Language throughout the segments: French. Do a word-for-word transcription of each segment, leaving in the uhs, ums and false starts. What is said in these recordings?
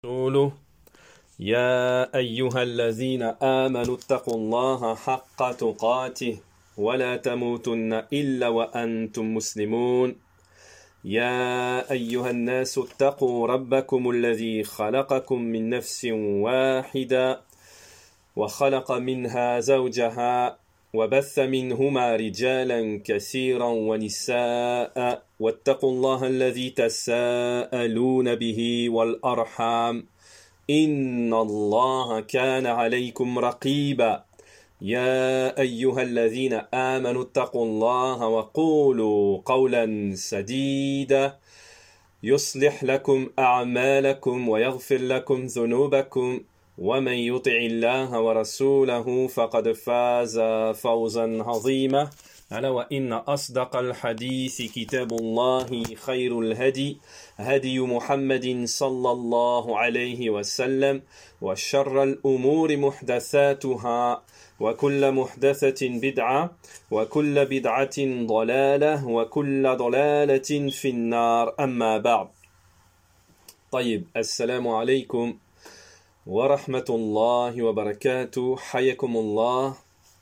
رسوله يا أيها الذين آمنوا اتقوا الله حق تقاته ولا تموتن إلا وأنتم مسلمون يا أيها الناس اتقوا ربكم الذي خلقكم من نفس واحدة وخلق منها زوجها وبث منهما رجالا كثيرا ونساء واتقوا الله الذي تساءلون به والأرحام إن الله كان عليكم رقيبا يا أيها الذين آمنوا اتقوا الله وقولوا قولا سديدا يصلح لكم أعمالكم ويغفر لكم ذنوبكم ومن يطع الله ورسوله فقد فاز فوزا عظيما ألا وإن أصدق الحديث كتاب الله خير الهدي هدي محمد صلى الله عليه وسلم وشر الأمور محدثاتها وكل محدثة بدعة وكل بدعة ضلالة وكل ضلالة في النار أما بعد طيب السلام عليكم ورحمة الله وبركاته حياكم الله.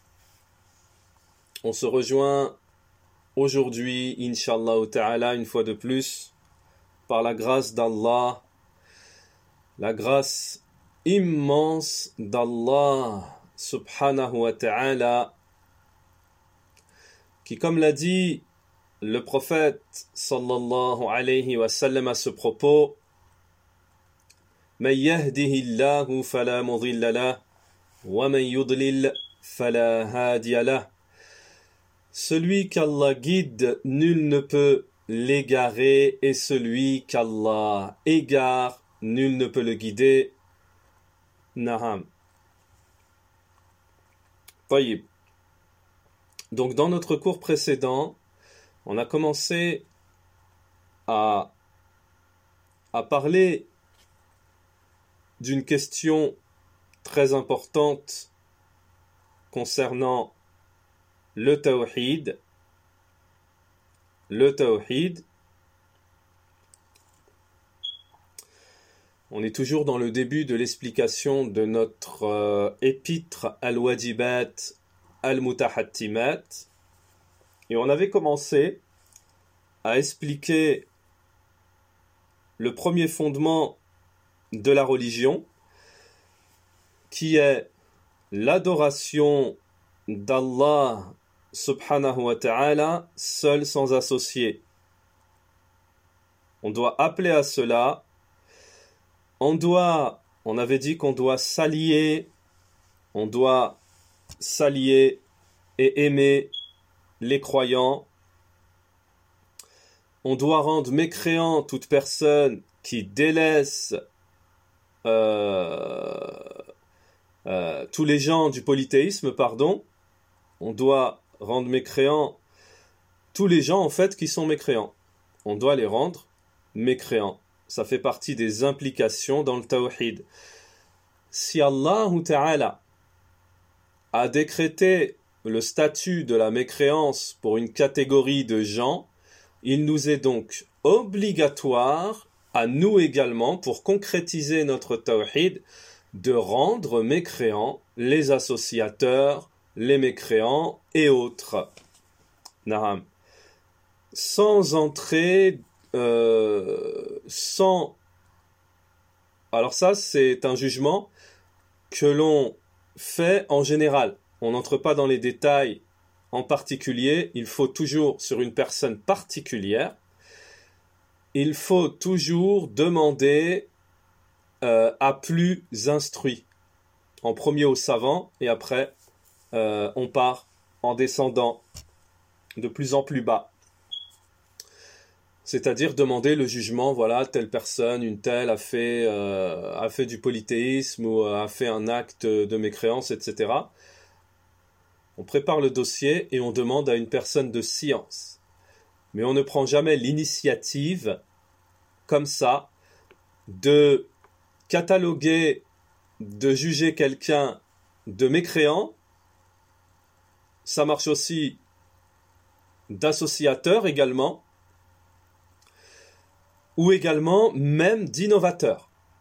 On se rejoint aujourd'hui, Inch'Allah ta'ala, une fois de plus, par la grâce d'Allah, la grâce immense d'Allah, subhanahu wa ta'ala, qui, comme l'a dit le prophète, sallallahu alayhi wa sallam, à ce propos, من يهده الله فلا مضل له ومن يضلل فلا هادي له. Celui qu'Allah guide, nul ne peut l'égarer, et celui qu'Allah égare, nul ne peut le guider. Naham. Taïb. Donc dans notre cours précédent, on a commencé à, à parler d'une question très importante concernant le tawhid. Le tawhid. On est toujours dans le début de l'explication de notre euh, épître Al-Wajibat Al-Mutahattimat. Et on avait commencé à expliquer le premier fondement de la religion, qui est l'adoration d'Allah subhanahu wa ta'ala seul sans associé. On doit appeler à cela, on doit, on avait dit qu'on doit s'allier, on doit s'allier et aimer les croyants, on doit rendre mécréant toute personne qui délaisse Euh, euh, tous les gens du polythéisme, pardon. On doit rendre mécréants tous les gens en fait qui sont mécréants. On doit les rendre mécréants. Ça fait partie des implications dans le tawhid. Si Allah Ta'ala a décrété le statut de la mécréance pour une catégorie de gens, il nous est donc obligatoire à nous également, pour concrétiser notre tawhid, de rendre mécréants les associateurs, les mécréants et autres. Naham. Sans entrer, euh, sans... Alors ça, c'est un jugement que l'on fait en général. On n'entre pas dans les détails en particulier. Il faut toujours, sur une personne particulière, il faut toujours demander euh, à plus instruit. En premier aux savants, et après, euh, on part en descendant de plus en plus bas. C'est-à-dire demander le jugement, voilà, telle personne, une telle a fait, euh, a fait du polythéisme ou a fait un acte de mécréance, et cetera. On prépare le dossier et on demande à une personne de science. Mais on ne prend jamais l'initiative, comme ça, de cataloguer, de juger quelqu'un de mécréant. Ça marche aussi d'associateur également, ou également même d'innovateur.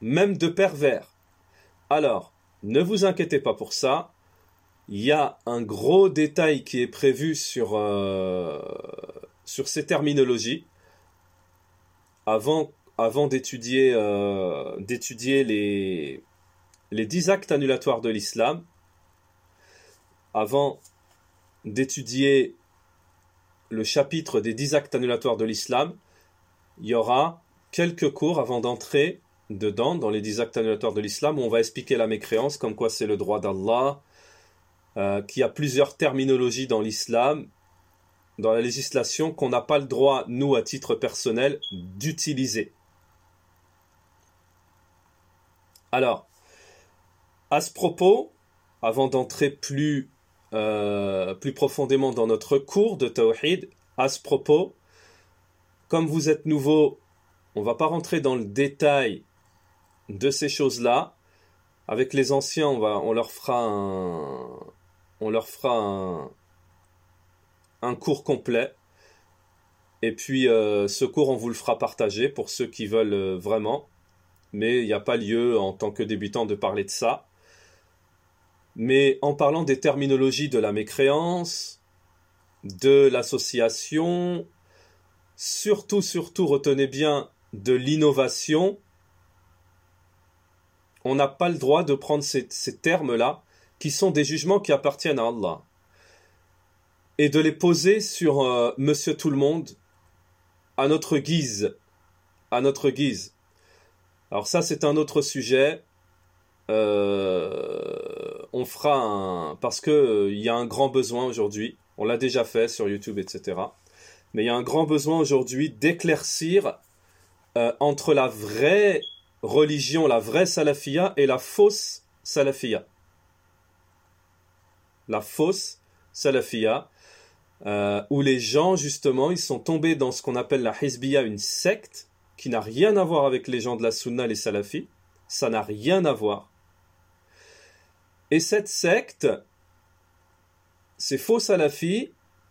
même de pervers. Alors, ne vous inquiétez pas pour ça. Il y a un gros détail qui est prévu sur, euh, sur ces terminologies. Avant, avant d'étudier, euh, d'étudier les, les dix actes annulatoires de l'islam, avant d'étudier le chapitre des dix actes annulatoires de l'islam, il y aura quelques cours avant d'entrer dedans, dans les dix actes annulatoires de l'islam, où on va expliquer la mécréance, comme quoi c'est le droit d'Allah, euh, qu'il y a plusieurs terminologies dans l'islam, dans la législation, qu'on n'a pas le droit, nous, à titre personnel, d'utiliser. Alors, à ce propos, avant d'entrer plus, euh, plus profondément dans notre cours de Tawhid, à ce propos, comme vous êtes nouveau, on ne va pas rentrer dans le détail de ces choses-là. Avec les anciens, on, va, on leur fera un, on leur fera un, un cours complet. Et puis, euh, ce cours, on vous le fera partager pour ceux qui veulent euh, vraiment. Mais il n'y a pas lieu, en tant que débutant, de parler de ça. Mais en parlant des terminologies de la mécréance, de l'association, surtout, surtout, retenez bien, de l'innovation, on n'a pas le droit de prendre ces, ces termes-là, qui sont des jugements qui appartiennent à Allah, et de les poser sur euh, Monsieur Tout-le-Monde, à notre guise. À notre guise. Alors ça, c'est un autre sujet. Euh, on fera un... Parce qu'il euh, y a un grand besoin aujourd'hui. On l'a déjà fait sur YouTube, et cetera. Mais il y a un grand besoin aujourd'hui d'éclaircir euh, entre la vraie religion, la vraie salafia, et la fausse salafia. La fausse salafia, euh, où les gens, justement, ils sont tombés dans ce qu'on appelle la hizbiya, une secte, qui n'a rien à voir avec les gens de la sunna, les salafis. Ça n'a rien à voir. Et cette secte, ces faux salafis,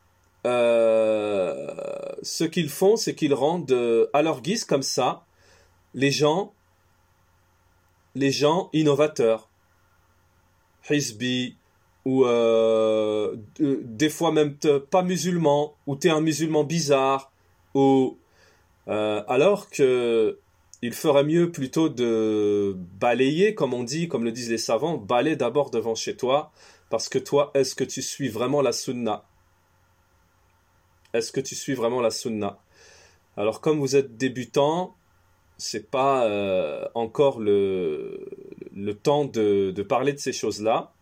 euh, ce qu'ils font, c'est qu'ils rendent euh, à leur guise, comme ça, les gens, les gens innovateurs, hizbi, ou euh, de, des fois même te, pas musulmans, ou t'es un musulman bizarre, ou euh, alors que il ferait mieux plutôt de balayer, comme on dit, comme le disent les savants, balayer d'abord devant chez toi, parce que toi, est-ce que tu suis vraiment la sunna? Est-ce que tu suis vraiment la sunna? Alors, comme vous êtes débutant, c'est pas euh, encore le, le temps de, de parler de ces choses-là.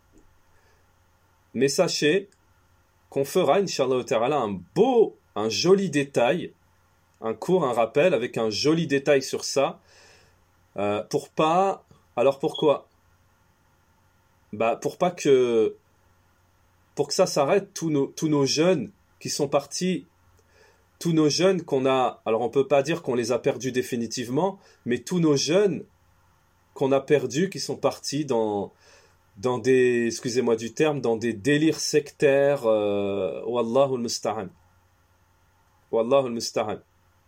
Mais sachez qu'on fera, Inch'Allah Ta'ala, un beau, un joli détail, un cours, un rappel avec un joli détail sur ça, euh, pour pas... Alors pourquoi? Bah, pour pas que... Pour que ça s'arrête, tous nos, tous nos jeunes qui sont partis, tous nos jeunes qu'on a... Alors on peut pas dire qu'on les a perdus définitivement, mais tous nos jeunes qu'on a perdus, qui sont partis dans... dans des, excusez-moi du terme, dans des délires sectaires, euh, Wallahu al-musta'an. Wallahu al-musta'an.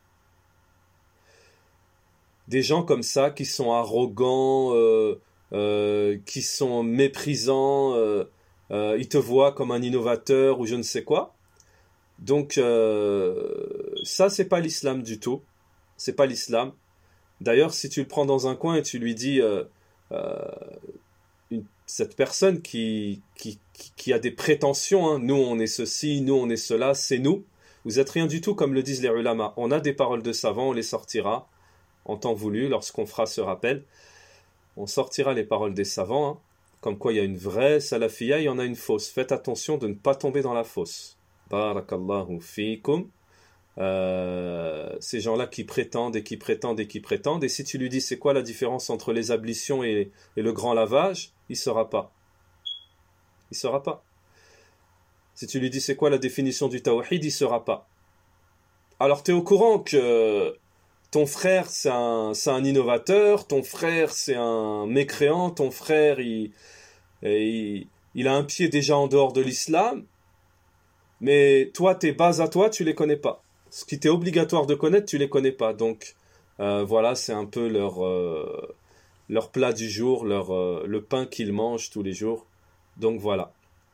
Des gens comme ça qui sont arrogants, euh, euh, qui sont méprisants, euh, euh, ils te voient comme un innovateur ou je ne sais quoi. Donc euh, ça, c'est pas l'islam du tout. C'est pas l'islam. D'ailleurs, si tu le prends dans un coin et tu lui dis euh, euh, une, cette personne qui, qui, qui, qui a des prétentions, hein, nous on est ceci, nous on est cela, c'est nous. Vous êtes rien du tout comme le disent les ulama. On a des paroles de savants, on les sortira en temps voulu, lorsqu'on fera ce rappel. On sortira les paroles des savants, hein, comme quoi il y a une vraie salafia, il y en a une fausse. Faites attention de ne pas tomber dans la fausse. Barakallahu fikum. Euh, ces gens-là qui prétendent et qui prétendent et qui prétendent, et si tu lui dis c'est quoi la différence entre les ablutions et, et le grand lavage, il ne saura pas. Il ne saura pas. Si tu lui dis c'est quoi la définition du tawhid, il ne saura pas. Alors tu es au courant que ton frère c'est un, c'est un innovateur, ton frère c'est un mécréant, ton frère il, il, il a un pied déjà en dehors de l'islam, mais toi tes bases à toi tu les connais pas. Ce qui t'est obligatoire de connaître tu les connais pas. Donc euh, voilà, c'est un peu leur, euh, leur plat du jour, leur, euh, le pain qu'ils mangent tous les jours. Donc voilà.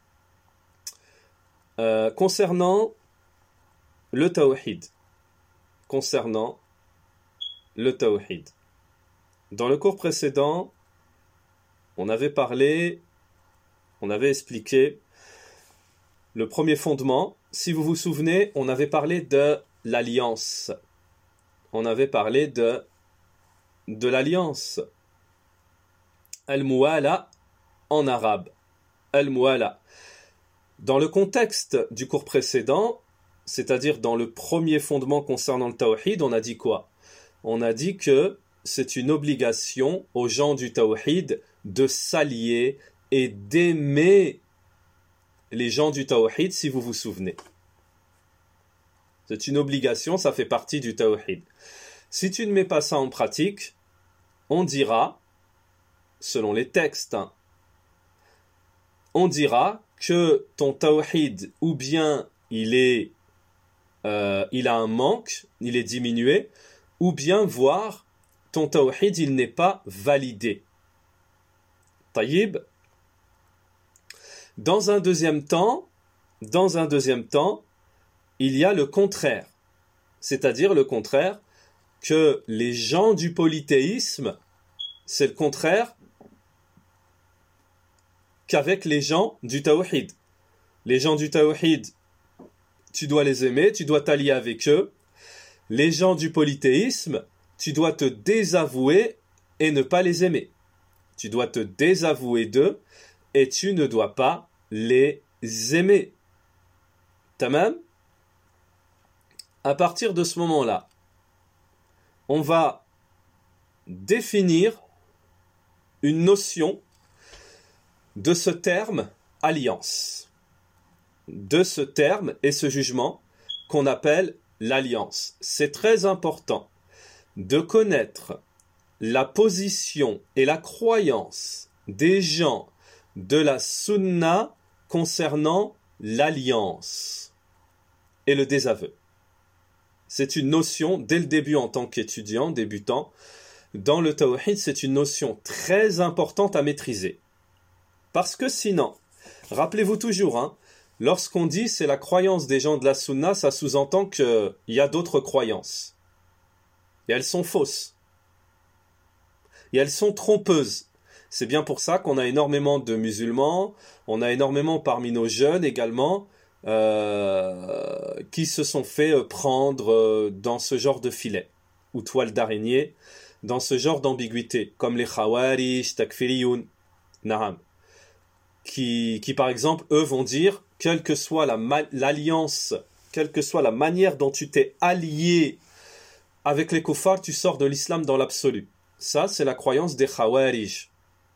Euh, concernant le tawhid, concernant le tawhid. Dans le cours précédent, on avait parlé, on avait expliqué le premier fondement. Si vous vous souvenez, on avait parlé de l'alliance. On avait parlé de, de l'alliance. Al-Muwala en arabe. Al-Muwala. Dans le contexte du cours précédent, c'est-à-dire dans le premier fondement concernant le tawhid, on a dit quoi? On a dit que c'est une obligation aux gens du tawhid de s'allier et d'aimer les gens du tawhid, si vous vous souvenez. C'est une obligation, ça fait partie du tawhid. Si tu ne mets pas ça en pratique, on dira, selon les textes, hein, on dira que ton tawhid, ou bien il est, euh, il a un manque, il est diminué, ou bien voire ton tawhid, il n'est pas validé. Taïb. Dans un deuxième temps, dans un deuxième temps, il y a le contraire. C'est-à-dire le contraire, que les gens du polythéisme, c'est le contraire qu'avec les gens du tawhid. Les gens du tawhid, tu dois les aimer, tu dois t'allier avec eux. Les gens du polythéisme, tu dois te désavouer et ne pas les aimer. Tu dois te désavouer d'eux et tu ne dois pas les aimer. Tamam? À partir de ce moment-là, on va définir une notion de ce terme alliance. De ce terme et ce jugement qu'on appelle l'alliance. C'est très important de connaître la position et la croyance des gens de la sunna concernant l'alliance et le désaveu. C'est une notion, dès le début en tant qu'étudiant, débutant, dans le tawhid, c'est une notion très importante à maîtriser. Parce que sinon, rappelez-vous toujours, hein, lorsqu'on dit c'est la croyance des gens de la sunna, ça sous-entend qu'il y a d'autres croyances. Et elles sont fausses. Et elles sont trompeuses. C'est bien pour ça qu'on a énormément de musulmans, on a énormément parmi nos jeunes également, euh, qui se sont fait prendre dans ce genre de filet, ou toile d'araignée, dans ce genre d'ambiguïté, comme les khawarij, takfiriyoun, naham, qui, qui par exemple, eux vont dire, quelle que soit la ma- l'alliance, quelle que soit la manière dont tu t'es allié avec les kuffars, tu sors de l'islam dans l'absolu. Ça, c'est la croyance des khawarij.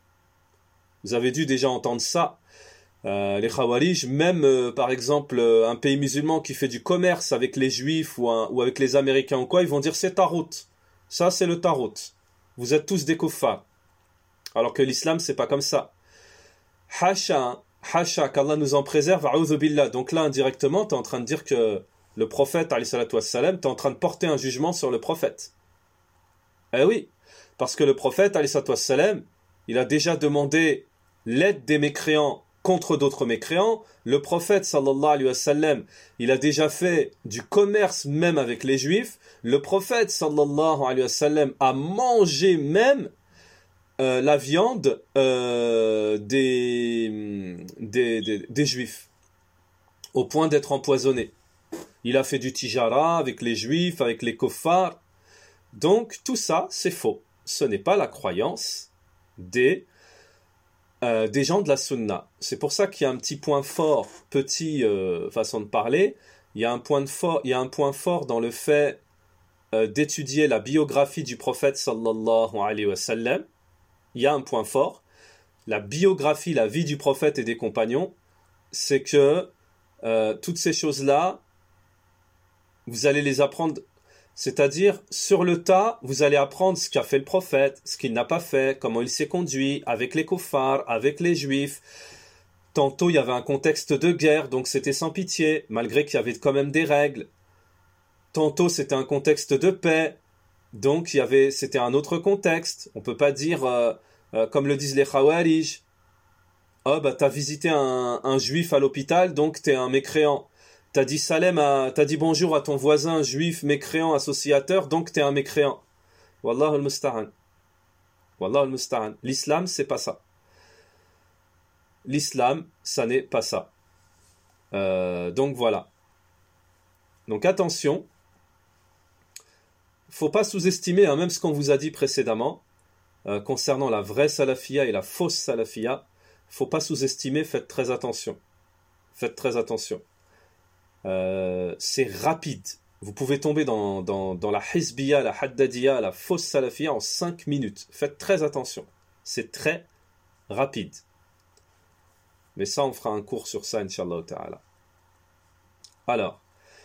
Vous avez dû déjà entendre ça. Euh, les khawarij, même euh, par exemple euh, un pays musulman qui fait du commerce avec les juifs ou, un, ou avec les américains ou quoi, ils vont dire c'est tarot. Ça, c'est le tarot. Vous êtes tous des kuffars. Alors que l'islam, c'est pas comme ça. Hasha, hasha, qu'Allah nous en préserve, a'udhu billah. Donc là, indirectement, tu es en train de dire que le prophète, alayhi salatu wassalam, tu es en train de porter un jugement sur le prophète. Eh oui, parce que le prophète, alayhi salatu wassalam, il a déjà demandé l'aide des mécréants contre d'autres mécréants. Le prophète, sallallahu alayhi wa sallam, il a déjà fait du commerce même avec les juifs. Le prophète, sallallahu alayhi wa sallam, a mangé même euh, la viande euh, des, des, des, des juifs, au point d'être empoisonné. Il a fait du tijara avec les juifs, avec les kuffars. Donc tout ça, c'est faux. Ce n'est pas la croyance des Euh, des gens de la sunna. C'est pour ça qu'il y a un petit point fort, petit euh, façon de parler, il y a un point, de fort, il y a un point fort dans le fait euh, d'étudier la biographie du prophète sallallahu alayhi wa sallam. Il y a un point fort, la biographie, la vie du prophète et des compagnons, c'est que euh, toutes ces choses-là, vous allez les apprendre. C'est-à-dire, sur le tas, vous allez apprendre ce qu'a fait le prophète, ce qu'il n'a pas fait, comment il s'est conduit avec les kuffars, avec les juifs. Tantôt, il y avait un contexte de guerre, donc c'était sans pitié, malgré qu'il y avait quand même des règles. Tantôt, c'était un contexte de paix. Donc, il y avait, c'était un autre contexte. On ne peut pas dire, euh, euh, comme le disent les Khawarij, oh, bah, t'as visité un, un juif à l'hôpital, donc t'es un mécréant. T'as dit salem à, t'as dit bonjour à ton voisin juif, mécréant, associateur, donc t'es un mécréant. Wallah al-musta'an. Wallah al-musta'an. L'islam, c'est pas ça. L'islam, ça n'est pas ça. Euh, donc voilà. Donc attention. Faut pas sous-estimer, hein, même ce qu'on vous a dit précédemment, euh, concernant la vraie salafia et la fausse salafia. Faut pas sous-estimer, faites très attention. Faites très attention. Euh, c'est rapide. Vous pouvez tomber dans, dans, dans la hizbiya, la haddadiya, la fausse salafia en cinq minutes. Faites très attention. C'est très rapide. Mais ça, on fera un cours sur ça, Inch'Allah ta'ala. Alors,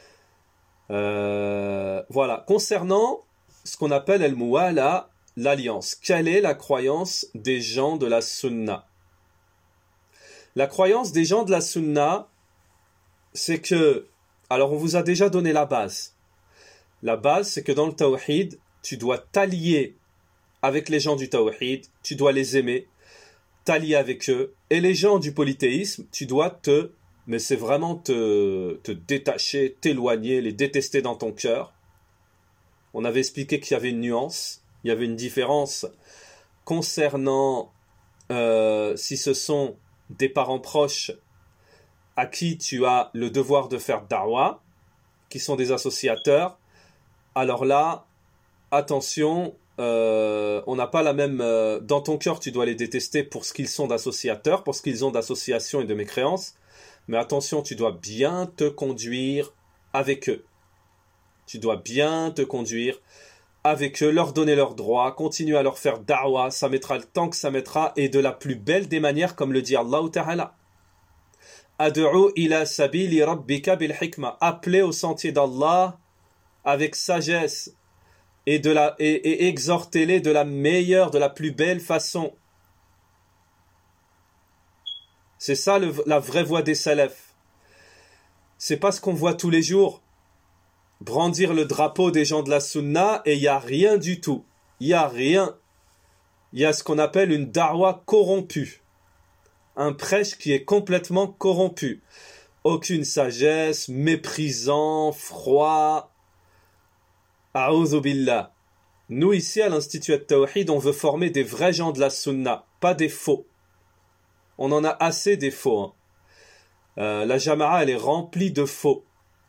euh, voilà. Concernant ce qu'on appelle al-muwala, l'alliance. Quelle est la croyance des gens de la sunna? La croyance des gens de la sunna, c'est que, alors on vous a déjà donné la base. La base, c'est que dans le tawhid, tu dois t'allier avec les gens du tawhid, tu dois les aimer, t'allier avec eux. Et les gens du polythéisme, tu dois te, mais c'est vraiment te, te détacher, t'éloigner, les détester dans ton cœur. On avait expliqué qu'il y avait une nuance, il y avait une différence concernant euh, si ce sont des parents proches à qui tu as le devoir de faire da'wa, qui sont des associateurs. Alors là, attention, euh, on n'a pas la même... Euh, dans ton cœur, tu dois les détester pour ce qu'ils sont d'associateurs, pour ce qu'ils ont d'association et de mécréance. Mais attention, tu dois bien te conduire avec eux. Tu dois bien te conduire avec eux, leur donner leurs droits, continuer à leur faire da'wa, ça mettra le temps que ça mettra, et de la plus belle des manières, comme le dit Allah Ta'ala. Ad'u ila sabili rabbika bil hikma. Appelez au sentier d'Allah avec sagesse et, de la, et, et exhortez-les de la meilleure, de la plus belle façon. C'est ça le, la vraie voie des salafs. C'est pas ce qu'on voit tous les jours. Brandir le drapeau des gens de la sunna et il n'y a rien du tout. Il n'y a rien. Il y a ce qu'on appelle une da'wa corrompue. Un prêche qui est complètement corrompu. Aucune sagesse, méprisant, froid. A'udhu billah. Nous ici à l'Institut At-Tawhid, on veut former des vrais gens de la sunna, pas des faux. On en a assez des faux. Hein. Euh, la Jama'a, elle est remplie de faux.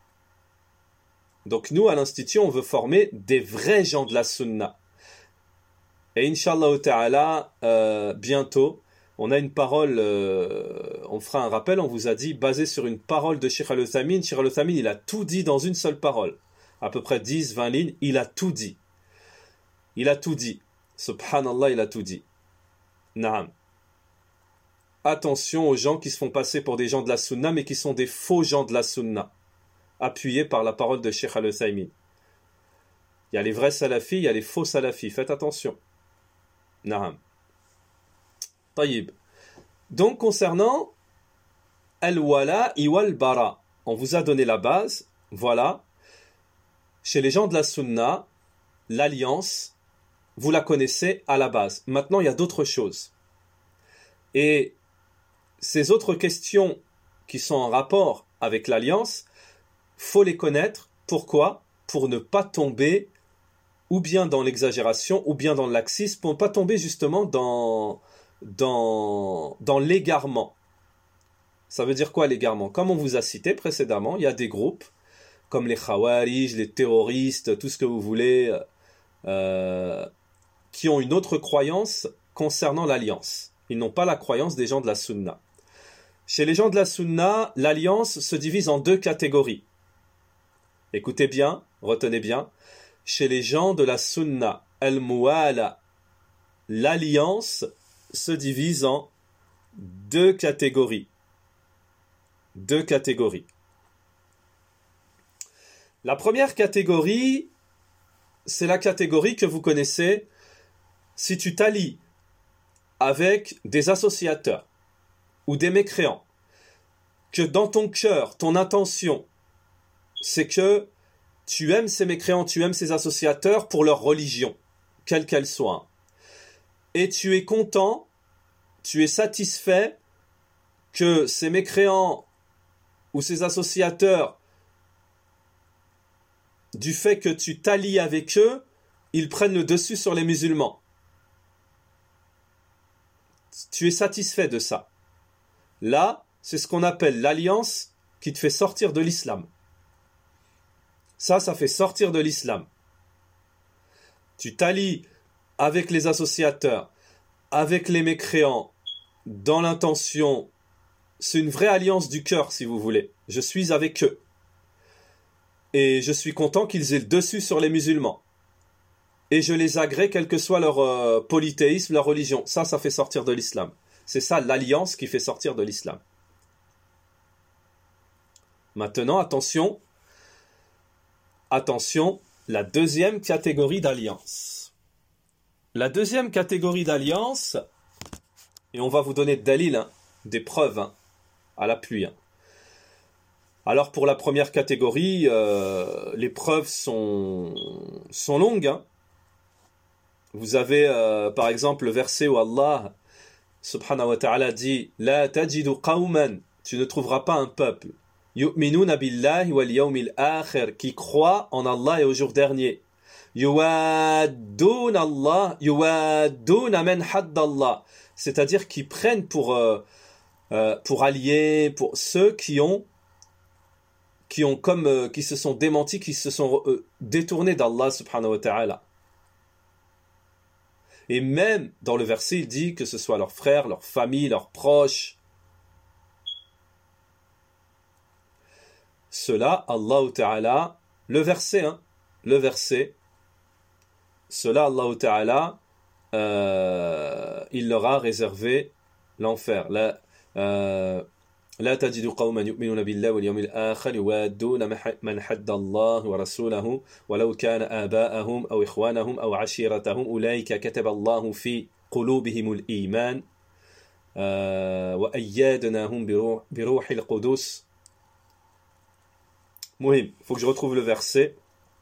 Donc nous, à l'Institut, on veut former des vrais gens de la sunna. Et Inch'Allah ta'ala, euh, bientôt, on a une parole, euh, on fera un rappel, on vous a dit, basé sur une parole de Cheikh Al-Uthaymeen. Cheikh Al-Uthaymeen, il a tout dit dans une seule parole. À peu près dix, vingt lignes, il a tout dit. Il a tout dit. Subhanallah, il a tout dit. Naam. Attention aux gens qui se font passer pour des gens de la sunna, mais qui sont des faux gens de la sunna. Appuyés par la parole de Cheikh Al-Uthaymeen. Il y a les vrais salafis, il y a les faux salafis. Faites attention. Naam. Taïb. Donc, concernant Al-Wala iwal Bara, on vous a donné la base. Voilà. Chez les gens de la sunna, l'alliance, vous la connaissez à la base. Maintenant, il y a d'autres choses. Et ces autres questions qui sont en rapport avec l'alliance, faut les connaître. Pourquoi? Pour ne pas tomber ou bien dans l'exagération ou bien dans le laxisme, pour ne pas tomber justement dans, dans, dans l'égarement. Ça veut dire quoi l'égarement? Comme on vous a cité précédemment, il y a des groupes comme les Khawarij, les terroristes, tout ce que vous voulez, euh, qui ont une autre croyance concernant l'alliance. Ils n'ont pas la croyance des gens de la sunna. Chez les gens de la sunna, l'alliance se divise en deux catégories. Écoutez bien, retenez bien. Chez les gens de la sunna, al-muwala, l'alliance se divise en deux catégories. Deux catégories. La première catégorie, c'est la catégorie que vous connaissez. Si tu t'allies avec des associateurs ou des mécréants, que dans ton cœur, ton intention, c'est que tu aimes ces mécréants, tu aimes ces associateurs pour leur religion, quelle qu'elle soit. Et tu es content, tu es satisfait que ces mécréants ou ces associateurs, du fait que tu t'allies avec eux, ils prennent le dessus sur les musulmans. Tu es satisfait de ça. Là, c'est ce qu'on appelle l'alliance qui te fait sortir de l'islam. Ça, ça fait sortir de l'islam. Tu t'allies avec les associateurs, avec les mécréants, dans l'intention, c'est une vraie alliance du cœur, si vous voulez. Je suis avec eux. Et je suis content qu'ils aient le dessus sur les musulmans. Et je les agrée, quel que soit leur euh, polythéisme, leur religion. Ça, ça fait sortir de l'islam. C'est ça l'alliance qui fait sortir de l'islam. Maintenant, attention. Attention, la deuxième catégorie d'alliance. La deuxième catégorie d'alliance, et on va vous donner dalil, hein, des preuves hein, à l'appui. Hein. Alors pour la première catégorie, euh, les preuves sont, sont longues. Hein. Vous avez euh, par exemple le verset où Allah subhanahu wa ta'ala dit « La tajidu qawman » tu ne trouveras pas un peuple « yu'minuna billahi wal yawmil akhir » qui croit en Allah et au jour dernier. « Yuwaddun Allah, yuwaddun man haddallah » c'est-à-dire qui prennent pour, euh, euh, pour alliés, pour ceux qui ont qui ont comme euh, qui se sont démentis, qui se sont euh, détournés d'Allah subhanahu wa ta'ala. Et même dans le verset, il dit que ce soit leurs frères, leurs familles, leurs proches. Cela, Allah Ta'ala, le verset, hein, le verset, cela, Allah Ta'ala, euh, il leur a réservé l'enfer. La, euh, لا تجد قوما يؤمنون بالله واليوم الآخر يوادون من حد الله ورسوله ولو كان آباءهم أو إخوانهم أو عشيرتهم أولئك كتب الله في قلوبهم الإيمان وأيدناهم بروح, بروح القدس. Mohim, il faut que je retrouve le verset.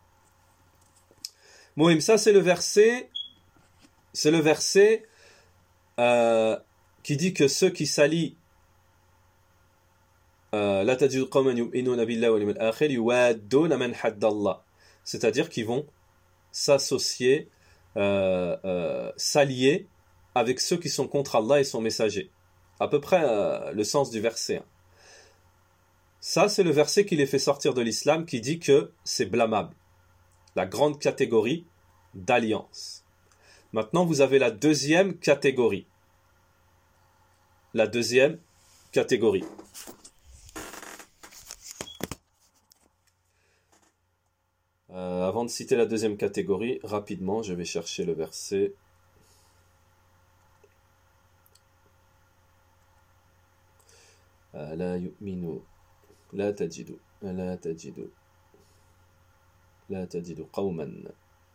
Mohim, ça c'est le verset, c'est le verset euh, qui dit que ceux qui s'allient c'est-à-dire qu'ils vont s'associer, euh, euh, s'allier avec ceux qui sont contre Allah et son messager. À peu près euh, le sens du verset. Ça, c'est le verset qui les fait sortir de l'islam, qui dit que c'est blâmable. La grande catégorie d'alliance. Maintenant, vous avez la deuxième catégorie. La deuxième catégorie. Euh, avant de citer la deuxième catégorie, rapidement, je vais chercher le verset. La yu'minu, la tajidu, la tajidu, la tajidu qawman.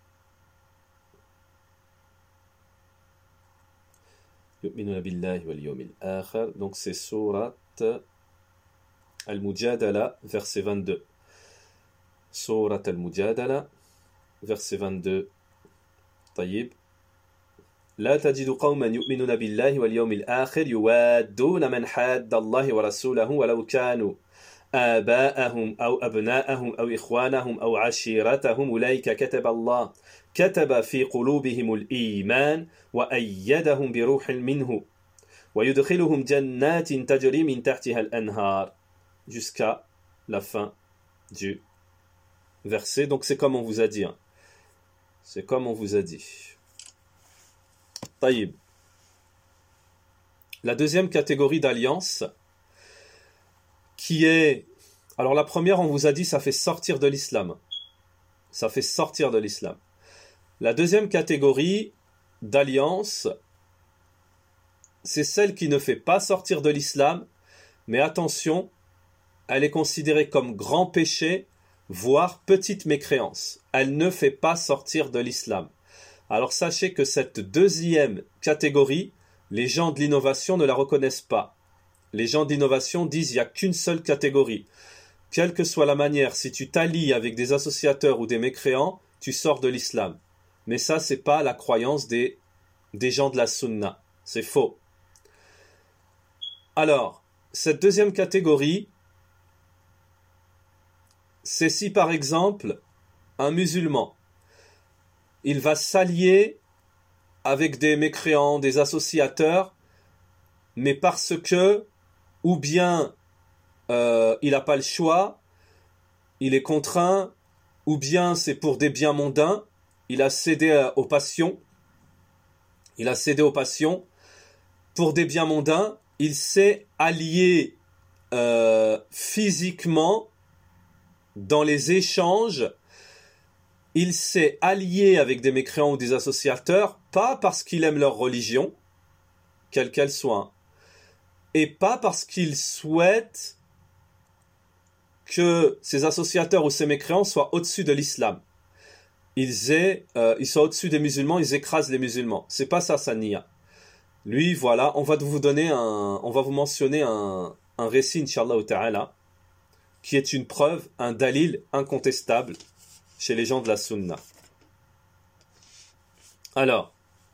Yu'minuna billahi wal yawmil akhir. Donc c'est sourate Al-Mujadala, verset vingt-deux. Surat Al-Mujadala, verset vingt-deux. طيب. لا تجد قوما يؤمنون بالله واليوم الآخر يوادون من حاد الله ورسوله ولو كانوا آباءهم أو أبناءهم أو إخوانهم أو عشيرتهم أولئك كتب الله كتب في قلوبهم الإيمان وأيدهم بروح منه ويدخلهم جنات تجري من تحتها الأنهار jusqu'à la fin du verset. Donc c'est comme on vous a dit. Hein. C'est comme on vous a dit. Taïb. La deuxième catégorie d'alliance, qui est... Alors la première, on vous a dit, ça fait sortir de l'islam. Ça fait sortir de l'islam. La deuxième catégorie d'alliance, c'est celle qui ne fait pas sortir de l'islam, mais attention, elle est considérée comme grand péché, voire petite mécréance. Elle ne fait pas sortir de l'islam. Alors sachez que cette deuxième catégorie, les gens de l'innovation ne la reconnaissent pas. Les gens d'innovation disent qu'il n'y a qu'une seule catégorie. quelle que soit la manière, si tu t'allies avec des associateurs ou des mécréants, tu sors de l'islam. Mais ça, c'est pas la croyance des, des gens de la sunna. C'est faux. Alors, cette deuxième catégorie, c'est si par exemple, un musulman, il va s'allier avec des mécréants, des associateurs, mais parce que, ou bien euh, il n'a pas le choix, il est contraint, ou bien c'est pour des biens mondains, il a cédé euh, aux passions, il a cédé aux passions, pour des biens mondains, il s'est allié euh, physiquement dans les échanges, il s'est allié avec des mécréants ou des associateurs, pas parce qu'il aime leur religion, quelle qu'elle soit, et pas parce qu'il souhaite que ces associateurs ou ces mécréants soient au-dessus de l'islam. Ils, aient, euh, ils sont au-dessus des musulmans, ils écrasent les musulmans. C'est pas ça, sa niya. Lui, voilà, on va vous donner un, on va vous mentionner un, un récit, Inch'Allah ta'ala, qui est une preuve, un dalil incontestable chez les gens de la sunna. Alors,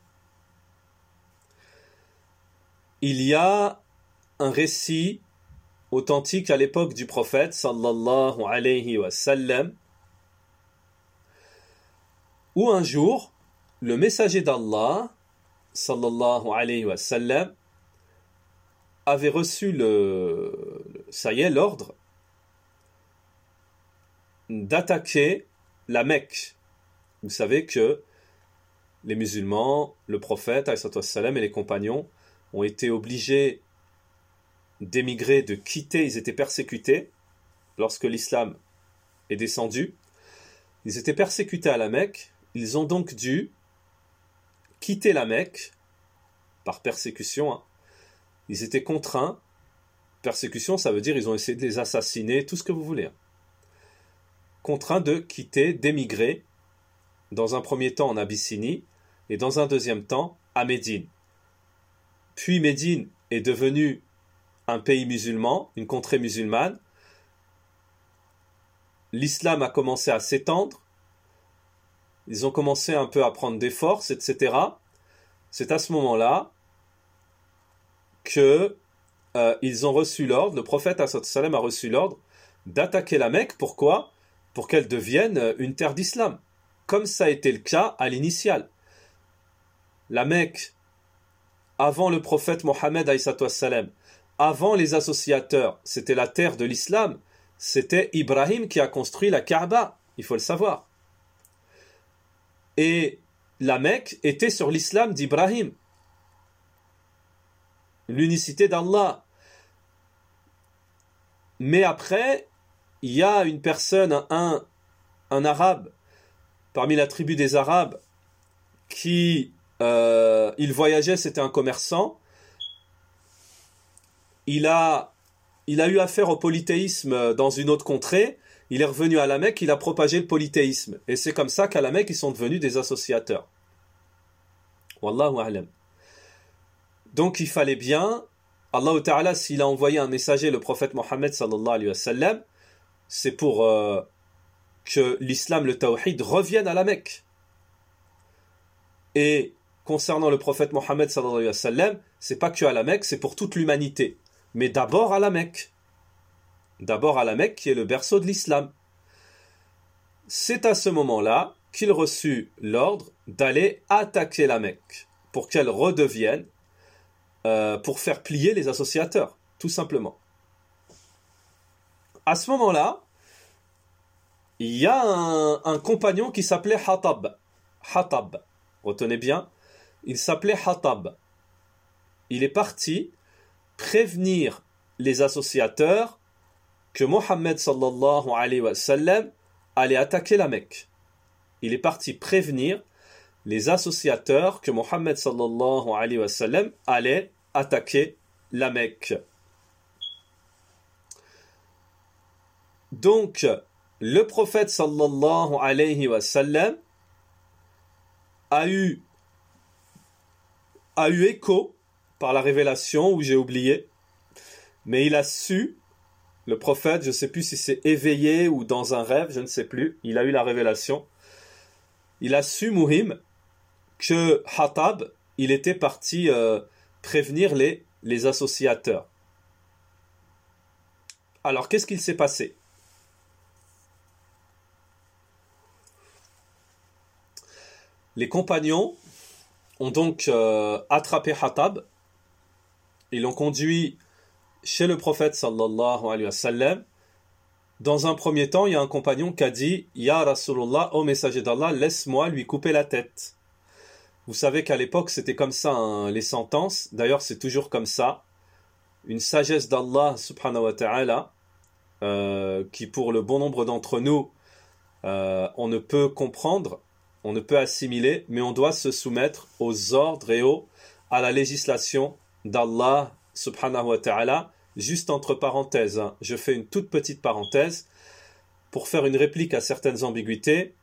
il y a un récit authentique à l'époque du prophète, sallallahu alayhi wa sallam, où un jour, le messager d'Allah, sallallahu alayhi wa sallam, avait reçu le, ça y est, l'ordre d'attaquer la Mecque. Vous savez que les musulmans, le prophète, alayhi wa sallam, et les compagnons ont été obligés d'émigrer, de quitter, ils étaient persécutés lorsque l'islam est descendu. Ils étaient persécutés à la Mecque, ils ont donc dû quitter la Mecque par persécution. Hein. Ils étaient contraints. Persécution, ça veut dire ils ont essayé de les assassiner, tout ce que vous voulez. Hein. Contraints de quitter, d'émigrer, dans un premier temps en Abyssinie, et dans un deuxième temps à Médine. Puis Médine est devenue un pays musulman, une contrée musulmane. L'islam a commencé à s'étendre. Ils ont commencé un peu à prendre des forces, et cetera. C'est à ce moment-là que euh, ils ont reçu l'ordre, le prophète sallam a reçu l'ordre d'attaquer la Mecque. Pourquoi ? Pour qu'elle devienne une terre d'islam, comme ça a été le cas à l'initiale. La Mecque, avant le prophète Mohammed, avant les associateurs, c'était la terre de l'islam. C'était Ibrahim qui a construit la Kaaba, il faut le savoir. Et la Mecque était sur l'islam d'Ibrahim. L'unicité d'Allah. Mais après, il y a une personne, un, un arabe, parmi la tribu des Arabes, qui, euh, il voyageait, c'était un commerçant. Il a, il a eu affaire au polythéisme dans une autre contrée. Il est revenu à la Mecque, il a propagé le polythéisme. Et c'est comme ça qu'à la Mecque, ils sont devenus des associateurs. Wallahu a'lam. Donc il fallait bien, Allah Ta'ala, s'il a envoyé un messager, le prophète Mohammed sallallahu alayhi wa sallam, c'est pour euh, que l'islam, le tawhid, revienne à la Mecque. Et concernant le prophète Mohammed sallallahu alayhi wa sallam, c'est pas que à la Mecque, c'est pour toute l'humanité. Mais d'abord à la Mecque. D'abord à la Mecque, qui est le berceau de l'islam. C'est à ce moment-là qu'il reçut l'ordre d'aller attaquer la Mecque, pour qu'elle redevienne, euh, pour faire plier les associateurs, tout simplement. À ce moment-là, il y a un, un compagnon qui s'appelait Hatab. Hatab, retenez bien, il s'appelait Hatab. Il est parti prévenir les associateurs que Mohammed sallallahu alayhi wa sallam allait attaquer la Mecque. Il est parti prévenir les associateurs que Mohammed sallallahu alayhi wa sallam allait attaquer la Mecque. Donc, le prophète sallallahu alayhi wa sallam a eu, a eu écho par la révélation, où j'ai oublié, mais il a su Le prophète, je ne sais plus si c'est éveillé ou dans un rêve, je ne sais plus, il a eu la révélation. Il a su, Muhim, que Hatab, il était parti euh, prévenir les, les associateurs. Alors, qu'est-ce qu'il s'est passé? Les compagnons ont donc euh, attrapé Hatab, ils l'ont conduit chez le prophète sallallahu alayhi wa sallam. Dans un premier temps, il y a un compagnon qui a dit « Ya Rasulullah, ô messager d'Allah, laisse-moi lui couper la tête ». Vous savez qu'à l'époque, c'était comme ça, hein, les sentences. D'ailleurs, c'est toujours comme ça. Une sagesse d'Allah subhanahu wa ta'ala, euh, qui pour le bon nombre d'entre nous, euh, on ne peut comprendre, on ne peut assimiler, mais on doit se soumettre aux ordres et aux, à la législation d'Allah subhanahu wa ta'ala. Juste entre parenthèses, hein, je fais une toute petite parenthèse pour faire une réplique à certaines ambiguïtés.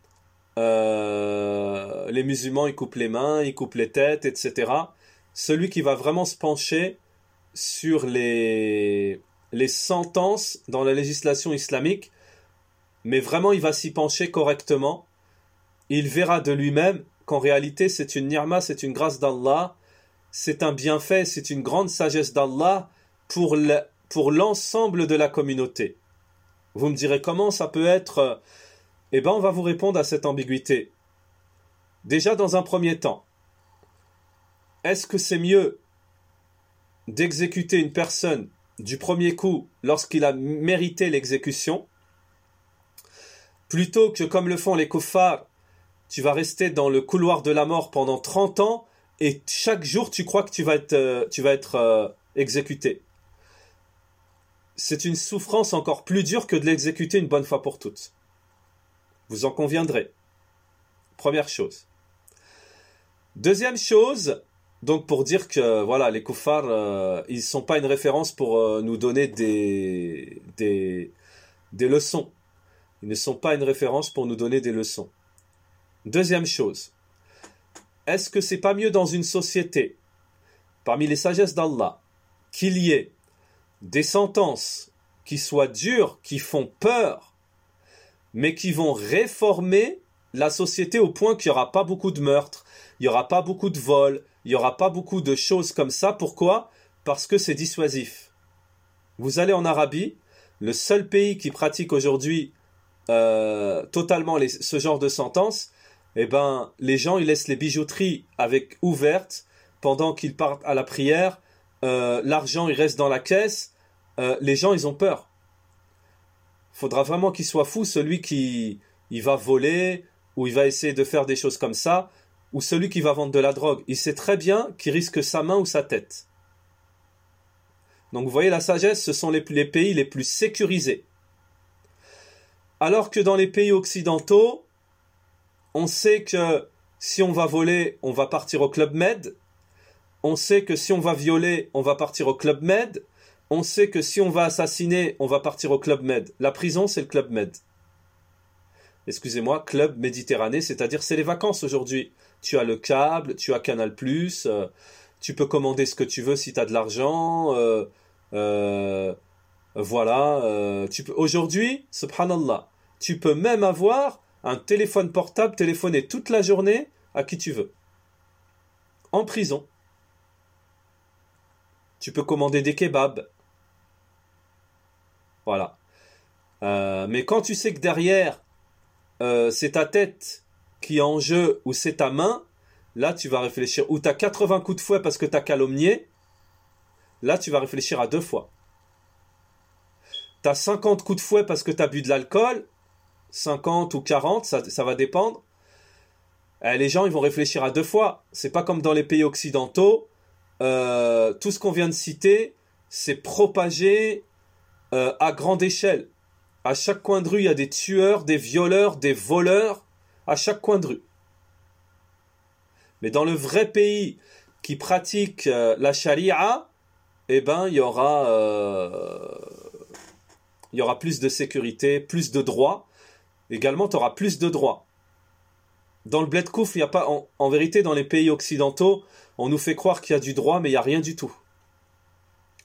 Euh, les musulmans, ils coupent les mains, ils coupent les têtes, et cetera. Celui qui va vraiment se pencher sur les, les sentences dans la législation islamique, mais vraiment il va s'y pencher correctement, il verra de lui-même qu'en réalité c'est une ni'ma, c'est une grâce d'Allah, c'est un bienfait, c'est une grande sagesse d'Allah pour le, pour l'ensemble de la communauté. Vous me direz comment ça peut être? Eh bien, on va vous répondre à cette ambiguïté. Déjà, dans un premier temps, est-ce que c'est mieux d'exécuter une personne du premier coup lorsqu'il a mérité l'exécution, plutôt que, comme le font les kuffars, tu vas rester dans le couloir de la mort pendant trente ans et chaque jour tu crois que tu vas être, euh, tu vas être euh, exécuté. C'est une souffrance encore plus dure que de l'exécuter une bonne fois pour toutes. Vous en conviendrez. Première chose. Deuxième chose, donc pour dire que voilà, les kuffars, euh, ils ne sont pas une référence pour euh, nous donner des, des, des leçons. Ils ne sont pas une référence pour nous donner des leçons. Deuxième chose, est-ce que c'est pas mieux dans une société, parmi les sagesses d'Allah, qu'il y ait des sentences qui soient dures, qui font peur, mais qui vont réformer la société au point qu'il n'y aura pas beaucoup de meurtres, il n'y aura pas beaucoup de vols, il n'y aura pas beaucoup de choses comme ça. Pourquoi? Parce que c'est dissuasif. Vous allez en Arabie, le seul pays qui pratique aujourd'hui euh, totalement les, ce genre de sentence, eh ben, les gens ils laissent les bijouteries avec ouvertes pendant qu'ils partent à la prière, euh, l'argent il reste dans la caisse, euh, les gens ils ont peur. Faudra vraiment qu'il soit fou celui qui il va voler ou il va essayer de faire des choses comme ça, ou celui qui va vendre de la drogue. Il sait très bien qu'il risque sa main ou sa tête. Donc vous voyez, la sagesse, ce sont les, les pays les plus sécurisés. Alors que dans les pays occidentaux, on sait que si on va voler, on va partir au Club Med. On sait que si on va violer, on va partir au Club Med. On sait que si on va assassiner, on va partir au Club Med. La prison, c'est le Club Med. Excusez-moi, Club Méditerranée, c'est-à-dire c'est les vacances aujourd'hui. Tu as le câble, tu as Canal plus, euh, tu peux commander ce que tu veux si tu as de l'argent. Euh, euh, voilà. Euh, tu peux... Aujourd'hui, subhanallah, tu peux même avoir un téléphone portable, téléphoner toute la journée à qui tu veux. En prison. Tu peux commander des kebabs. Voilà. Euh, mais quand tu sais que derrière, euh, c'est ta tête qui est en jeu ou c'est ta main, là tu vas réfléchir. Ou tu as quatre-vingts coups de fouet parce que tu as calomnié, là tu vas réfléchir à deux fois. Tu as cinquante coups de fouet parce que tu as bu de l'alcool, cinquante ou quarante, ça, ça va dépendre. Eh, les gens ils vont réfléchir à deux fois. C'est pas comme dans les pays occidentaux. Euh, tout ce qu'on vient de citer, c'est propagé euh, à grande échelle. À chaque coin de rue, il y a des tueurs, des violeurs, des voleurs, à chaque coin de rue. Mais dans le vrai pays qui pratique euh, la charia, eh ben, il y aura, euh, il y aura plus de sécurité, plus de droits. Également, tu auras plus de droits. Dans le bled kouf, il y a pas, en, en vérité, dans les pays occidentaux, on nous fait croire qu'il y a du droit, mais il n'y a rien du tout.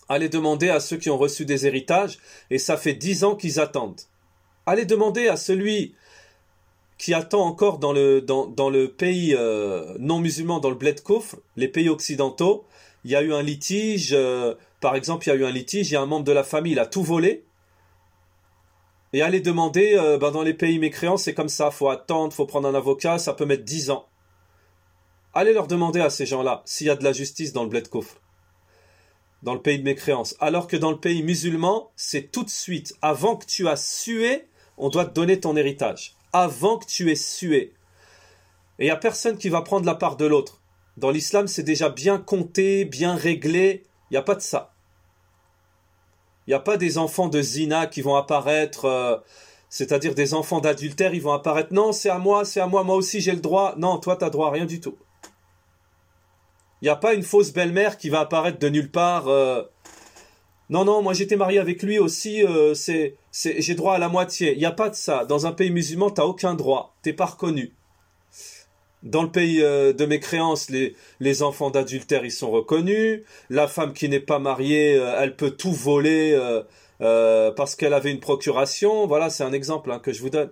Allez demander à ceux qui ont reçu des héritages, et ça fait dix ans qu'ils attendent. Allez demander à celui qui attend encore dans le, dans, dans le pays euh, non musulman, dans le bled Kufr, les pays occidentaux, il y a eu un litige, euh, par exemple, il y a eu un litige, il y a un membre de la famille, il a tout volé, et allez demander, euh, ben dans les pays mécréants, c'est comme ça, il faut attendre, il faut prendre un avocat, ça peut mettre dix ans. Allez leur demander à ces gens-là s'il y a de la justice dans le bled Kufr, dans le pays de mécréance. Alors que dans le pays musulman, c'est tout de suite, avant que tu as sué, on doit te donner ton héritage. Avant que tu aies sué. Et il n'y a personne qui va prendre la part de l'autre. Dans l'islam, c'est déjà bien compté, bien réglé. Il n'y a pas de ça. Il n'y a pas des enfants de zina qui vont apparaître, euh, c'est-à-dire des enfants d'adultère, ils vont apparaître. Non, c'est à moi, c'est à moi, moi aussi j'ai le droit. Non, toi, tu n'as droit à rien du tout. Il n'y a pas une fausse belle-mère qui va apparaître de nulle part. Euh, non, non, moi j'étais marié avec lui aussi, euh, c'est, c'est, j'ai droit à la moitié. Il n'y a pas de ça. Dans un pays musulman, tu n'as aucun droit. Tu n'es pas reconnu. Dans le pays euh, de mécréance, les, les enfants d'adultère, ils sont reconnus. La femme qui n'est pas mariée, euh, elle peut tout voler euh, euh, parce qu'elle avait une procuration. Voilà, c'est un exemple hein, que je vous donne.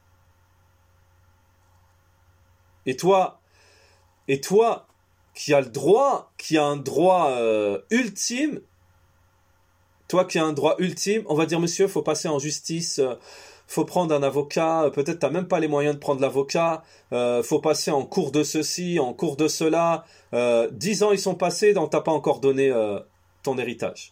Et toi, et toi, qui as le droit, qui a un droit euh, ultime, toi qui as un droit ultime, on va dire, monsieur, il faut passer en justice, il euh, faut prendre un avocat, peut-être tu n'as même pas les moyens de prendre l'avocat, il euh, faut passer en cours de ceci, en cours de cela. Euh, dix ans, ils sont passés, donc tu n'as pas encore donné euh, ton héritage.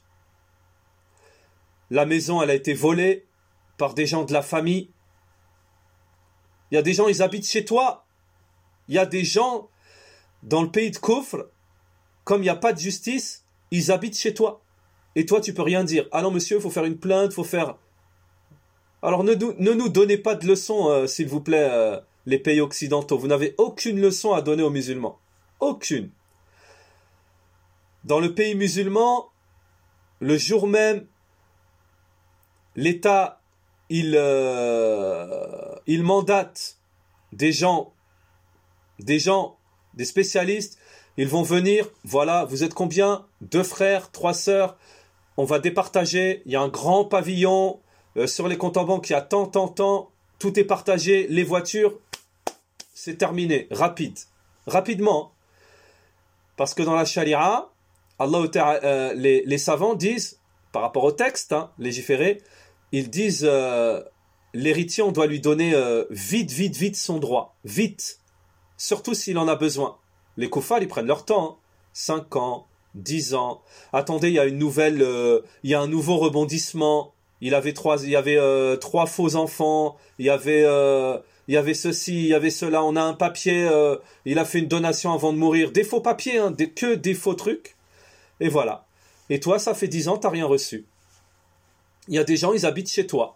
La maison, elle a été volée par des gens de la famille. Il y a des gens, ils habitent chez toi. Il y a des gens, dans le pays de Kufr, comme il n'y a pas de justice, ils habitent chez toi. Et toi, tu peux rien dire. Ah non, monsieur, il faut faire une plainte, il faut faire... Alors, ne, ne nous donnez pas de leçons, euh, s'il vous plaît, euh, les pays occidentaux. Vous n'avez aucune leçon à donner aux musulmans. Aucune. Dans le pays musulman, le jour même, l'État, il, euh, il mandate des gens, des gens, des spécialistes. Ils vont venir, voilà, vous êtes combien? Deux frères, trois sœurs. On va départager, il y a un grand pavillon, euh, sur les comptes en banque, il y a tant, tant, tant, tout est partagé, les voitures, c'est terminé, rapide, rapidement. Parce que dans la charia, Allah, euh, les, les savants disent, par rapport au texte, hein, légiféré, ils disent, euh, l'héritier, on doit lui donner euh, vite, vite, vite son droit, vite, surtout s'il en a besoin. Les koufars, ils prennent leur temps, hein, cinq ans, dix ans. Attendez, il y a une nouvelle, euh, il y a un nouveau rebondissement. Il avait trois, il y avait euh, trois faux enfants. Il y avait, euh, il y avait ceci, il y avait cela. On a un papier. Euh, il a fait une donation avant de mourir. Des faux papiers, hein, des, que des faux trucs. Et voilà. Et toi, ça fait dix ans, t'as rien reçu. Il y a des gens, ils habitent chez toi.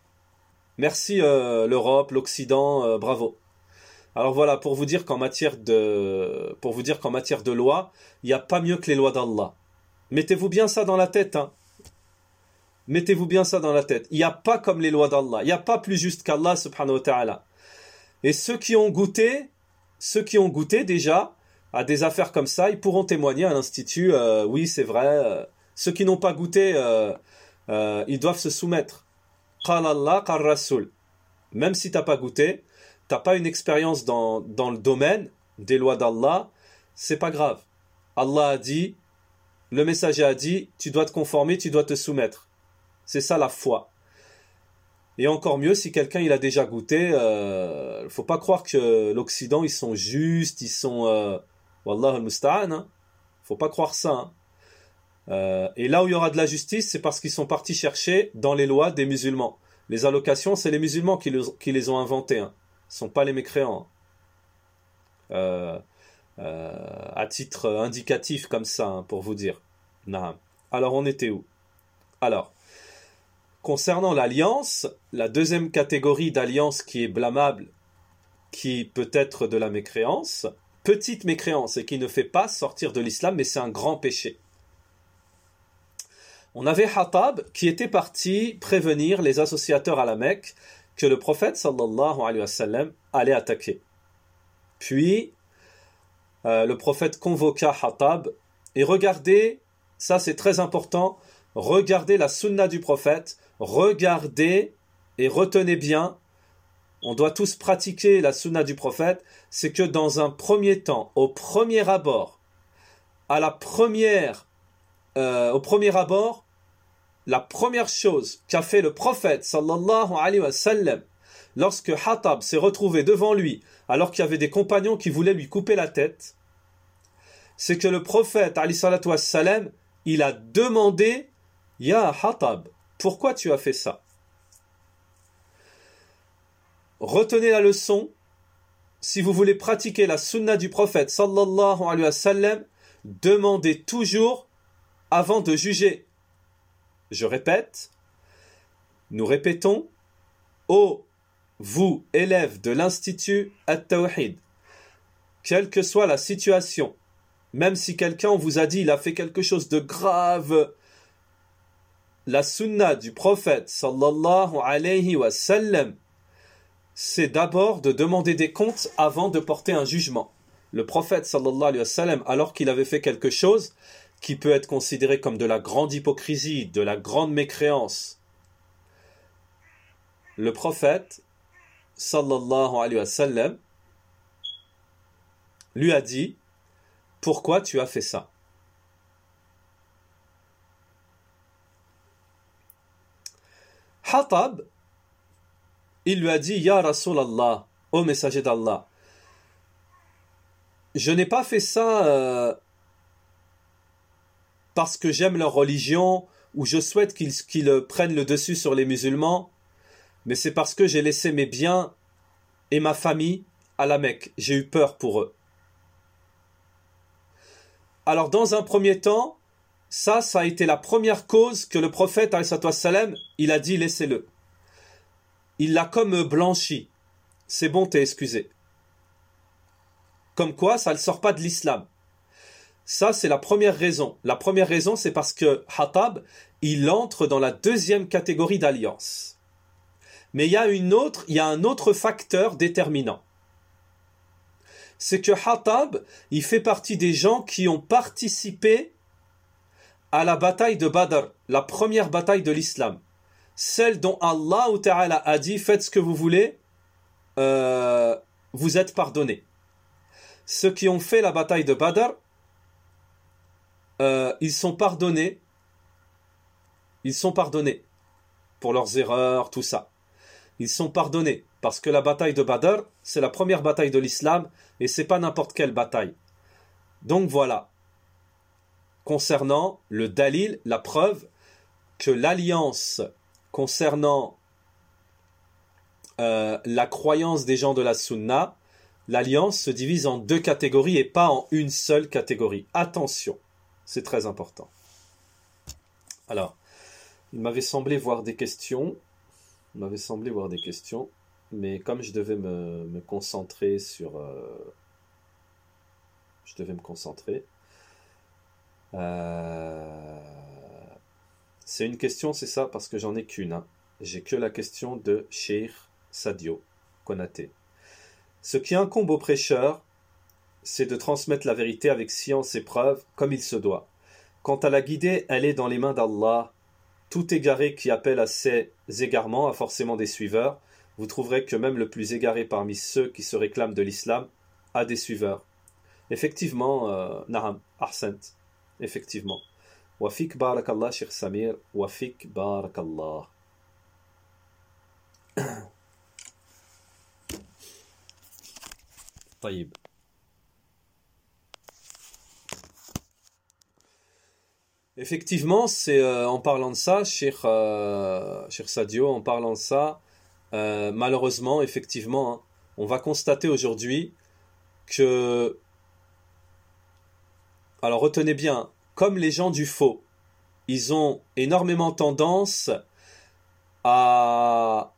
Merci euh, l'Europe, l'Occident, euh, bravo. Alors voilà, pour vous dire qu'en matière de, pour vous dire qu'en matière de loi, il n'y a pas mieux que les lois d'Allah. Mettez-vous bien ça dans la tête, hein. Mettez-vous bien ça dans la tête. Il n'y a pas comme les lois d'Allah. Il n'y a pas plus juste qu'Allah, subhanahu wa ta'ala. Et ceux qui ont goûté, ceux qui ont goûté déjà à des affaires comme ça, ils pourront témoigner à l'Institut, euh, oui, c'est vrai. Euh, ceux qui n'ont pas goûté, euh, euh, ils doivent se soumettre. Qal Allah, qal Rasul. Même si tu n'as pas goûté, tu n'as pas une expérience dans, dans le domaine des lois d'Allah, c'est pas grave. Allah a dit, le messager a dit, tu dois te conformer, tu dois te soumettre. C'est ça la foi. Et encore mieux, si quelqu'un il a déjà goûté, il euh, ne faut pas croire que l'Occident, ils sont justes, ils sont... Euh, Wallah al-musta'an, hein. Faut pas croire ça. Hein. Euh, et là où il y aura de la justice, c'est parce qu'ils sont partis chercher dans les lois des musulmans. Les allocations, c'est les musulmans qui, le, qui les ont inventées. Hein. Ce ne sont pas les mécréants. Euh, euh, à titre indicatif comme ça, hein, pour vous dire. Nah. Alors, on était où? Alors, concernant l'alliance, la deuxième catégorie d'alliance qui est blâmable, qui peut être de la mécréance, petite mécréance et qui ne fait pas sortir de l'islam, mais c'est un grand péché. On avait Hatab qui était parti prévenir les associateurs à la Mecque que le prophète sallallahu alayhi wa sallam allait attaquer. Puis, euh, le prophète convoqua Hatab et regardez Ça, c'est très important. Regardez la sunna du prophète. Regardez et retenez bien. On doit tous pratiquer la sunna du prophète. C'est que dans un premier temps, au premier abord, à la première, euh, au premier abord, la première chose qu'a fait le prophète sallallahu alayhi wa sallam lorsque Hatab s'est retrouvé devant lui alors qu'il y avait des compagnons qui voulaient lui couper la tête, c'est que le prophète alayhi salatu wa sallam, il a demandé Ya Hatab, pourquoi tu as fait ça? Retenez la leçon, si vous voulez pratiquer la sunna du prophète sallallahu alayhi wa sallam, demandez toujours avant de juger. Je répète, nous répétons, ô vous, élèves de l'Institut At-Tawhid, quelle que soit la situation, même si quelqu'un vous a dit il a fait quelque chose de grave, la sunna du prophète sallallahu alayhi wa sallam, c'est d'abord de demander des comptes avant de porter un jugement. Le prophète sallallahu alayhi wa sallam, alors qu'il avait fait quelque chose qui peut être considéré comme de la grande hypocrisie, de la grande mécréance, le prophète sallallahu alayhi wa sallam lui a dit « Pourquoi tu as fait ça ?» Hatab, il lui a dit « Ya Rasulallah, ô messager d'Allah, je n'ai pas fait ça euh, parce que j'aime leur religion ou je souhaite qu'ils qu'ils prennent le dessus sur les musulmans, mais c'est parce que j'ai laissé mes biens et ma famille à la Mecque. J'ai eu peur pour eux. » Alors dans un premier temps, ça, ça a été la première cause que le prophète, alayhi salam, il a dit laissez-le. Il l'a comme blanchi. C'est bon, t'es excusé. Comme quoi, ça ne sort pas de l'islam. Ça, c'est la première raison. La première raison, c'est parce que Hatab, il entre dans la deuxième catégorie d'alliance. Mais il y a une autre, il y a un autre facteur déterminant. C'est que Hatab, il fait partie des gens qui ont participé à la bataille de Badr, la première bataille de l'islam. Celle dont Allah Ta'ala a dit, faites ce que vous voulez, euh, vous êtes pardonnés. Ceux qui ont fait la bataille de Badr, euh, ils sont pardonnés, ils sont pardonnés pour leurs erreurs, tout ça. Ils sont pardonnés parce que la bataille de Badr, c'est la première bataille de l'islam et c'est pas n'importe quelle bataille. Donc voilà, concernant le dalil, la preuve que l'alliance concernant euh, la croyance des gens de la sunna, l'alliance se divise en deux catégories et pas en une seule catégorie. Attention, c'est très important. Alors, il m'avait semblé voir des questions, il m'avait semblé voir des questions, mais comme je devais me, me concentrer sur... Euh, je devais me concentrer. Euh, c'est une question, c'est ça, parce que j'en ai qu'une. Hein. J'ai que la question de Cheikh Sadio Konaté. Ce qui incombe au prêcheur, c'est de transmettre la vérité avec science et preuve, comme il se doit. Quant à la guider, elle est dans les mains d'Allah. Tout égaré qui appelle à ces égarements a forcément des suiveurs. Vous trouverez que même le plus égaré parmi ceux qui se réclament de l'islam a des suiveurs. Effectivement, euh, Naham, Arsent, effectivement. Wafik barakallah, Cheikh Samir, Wafik barakallah. Taïb. Effectivement, c'est euh, en parlant de ça, Cheikh, euh, Cheikh Sadio, en parlant de ça, euh, malheureusement, effectivement, hein, on va constater aujourd'hui que, alors retenez bien, comme les gens du faux, ils ont énormément tendance à,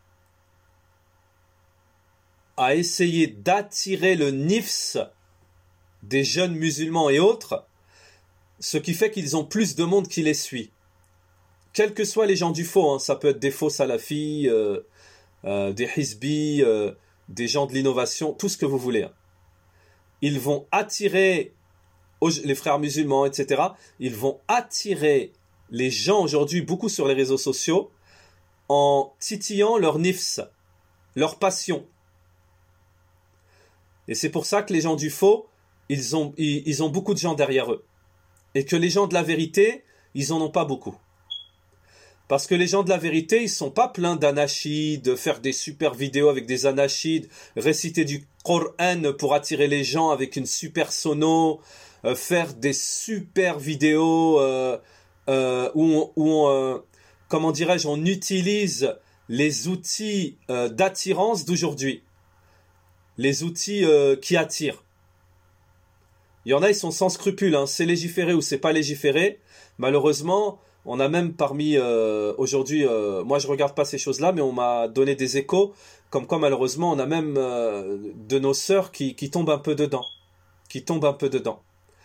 à essayer d'attirer le nifs des jeunes musulmans et autres, ce qui fait qu'ils ont plus de monde qui les suit. Quels que soient les gens du faux, hein, ça peut être des faux salafis, euh, euh, des hizbis, euh, des gens de l'innovation, tout ce que vous voulez. Hein. Ils vont attirer les frères musulmans, et cetera, ils vont attirer les gens aujourd'hui, beaucoup sur les réseaux sociaux, en titillant leur nifs, leur passion. Et c'est pour ça que les gens du faux, ils ont, ils, ils ont beaucoup de gens derrière eux. Et que les gens de la vérité, ils en ont pas beaucoup. Parce que les gens de la vérité, ils sont pas pleins d'anachides, faire des super vidéos avec des anachides, réciter du Coran pour attirer les gens avec une super sono, euh, faire des super vidéos euh, euh, où, on, où on, euh, comment dirais-je, on utilise les outils euh, d'attirance d'aujourd'hui. Les outils euh, qui attirent. Il y en a, ils sont sans scrupules, hein. C'est légiféré ou c'est pas légiféré. Malheureusement, on a même parmi euh, aujourd'hui, euh, moi je regarde pas ces choses-là, mais on m'a donné des échos, comme quoi malheureusement on a même euh, de nos sœurs qui, qui tombent un peu dedans, qui tombent un peu dedans,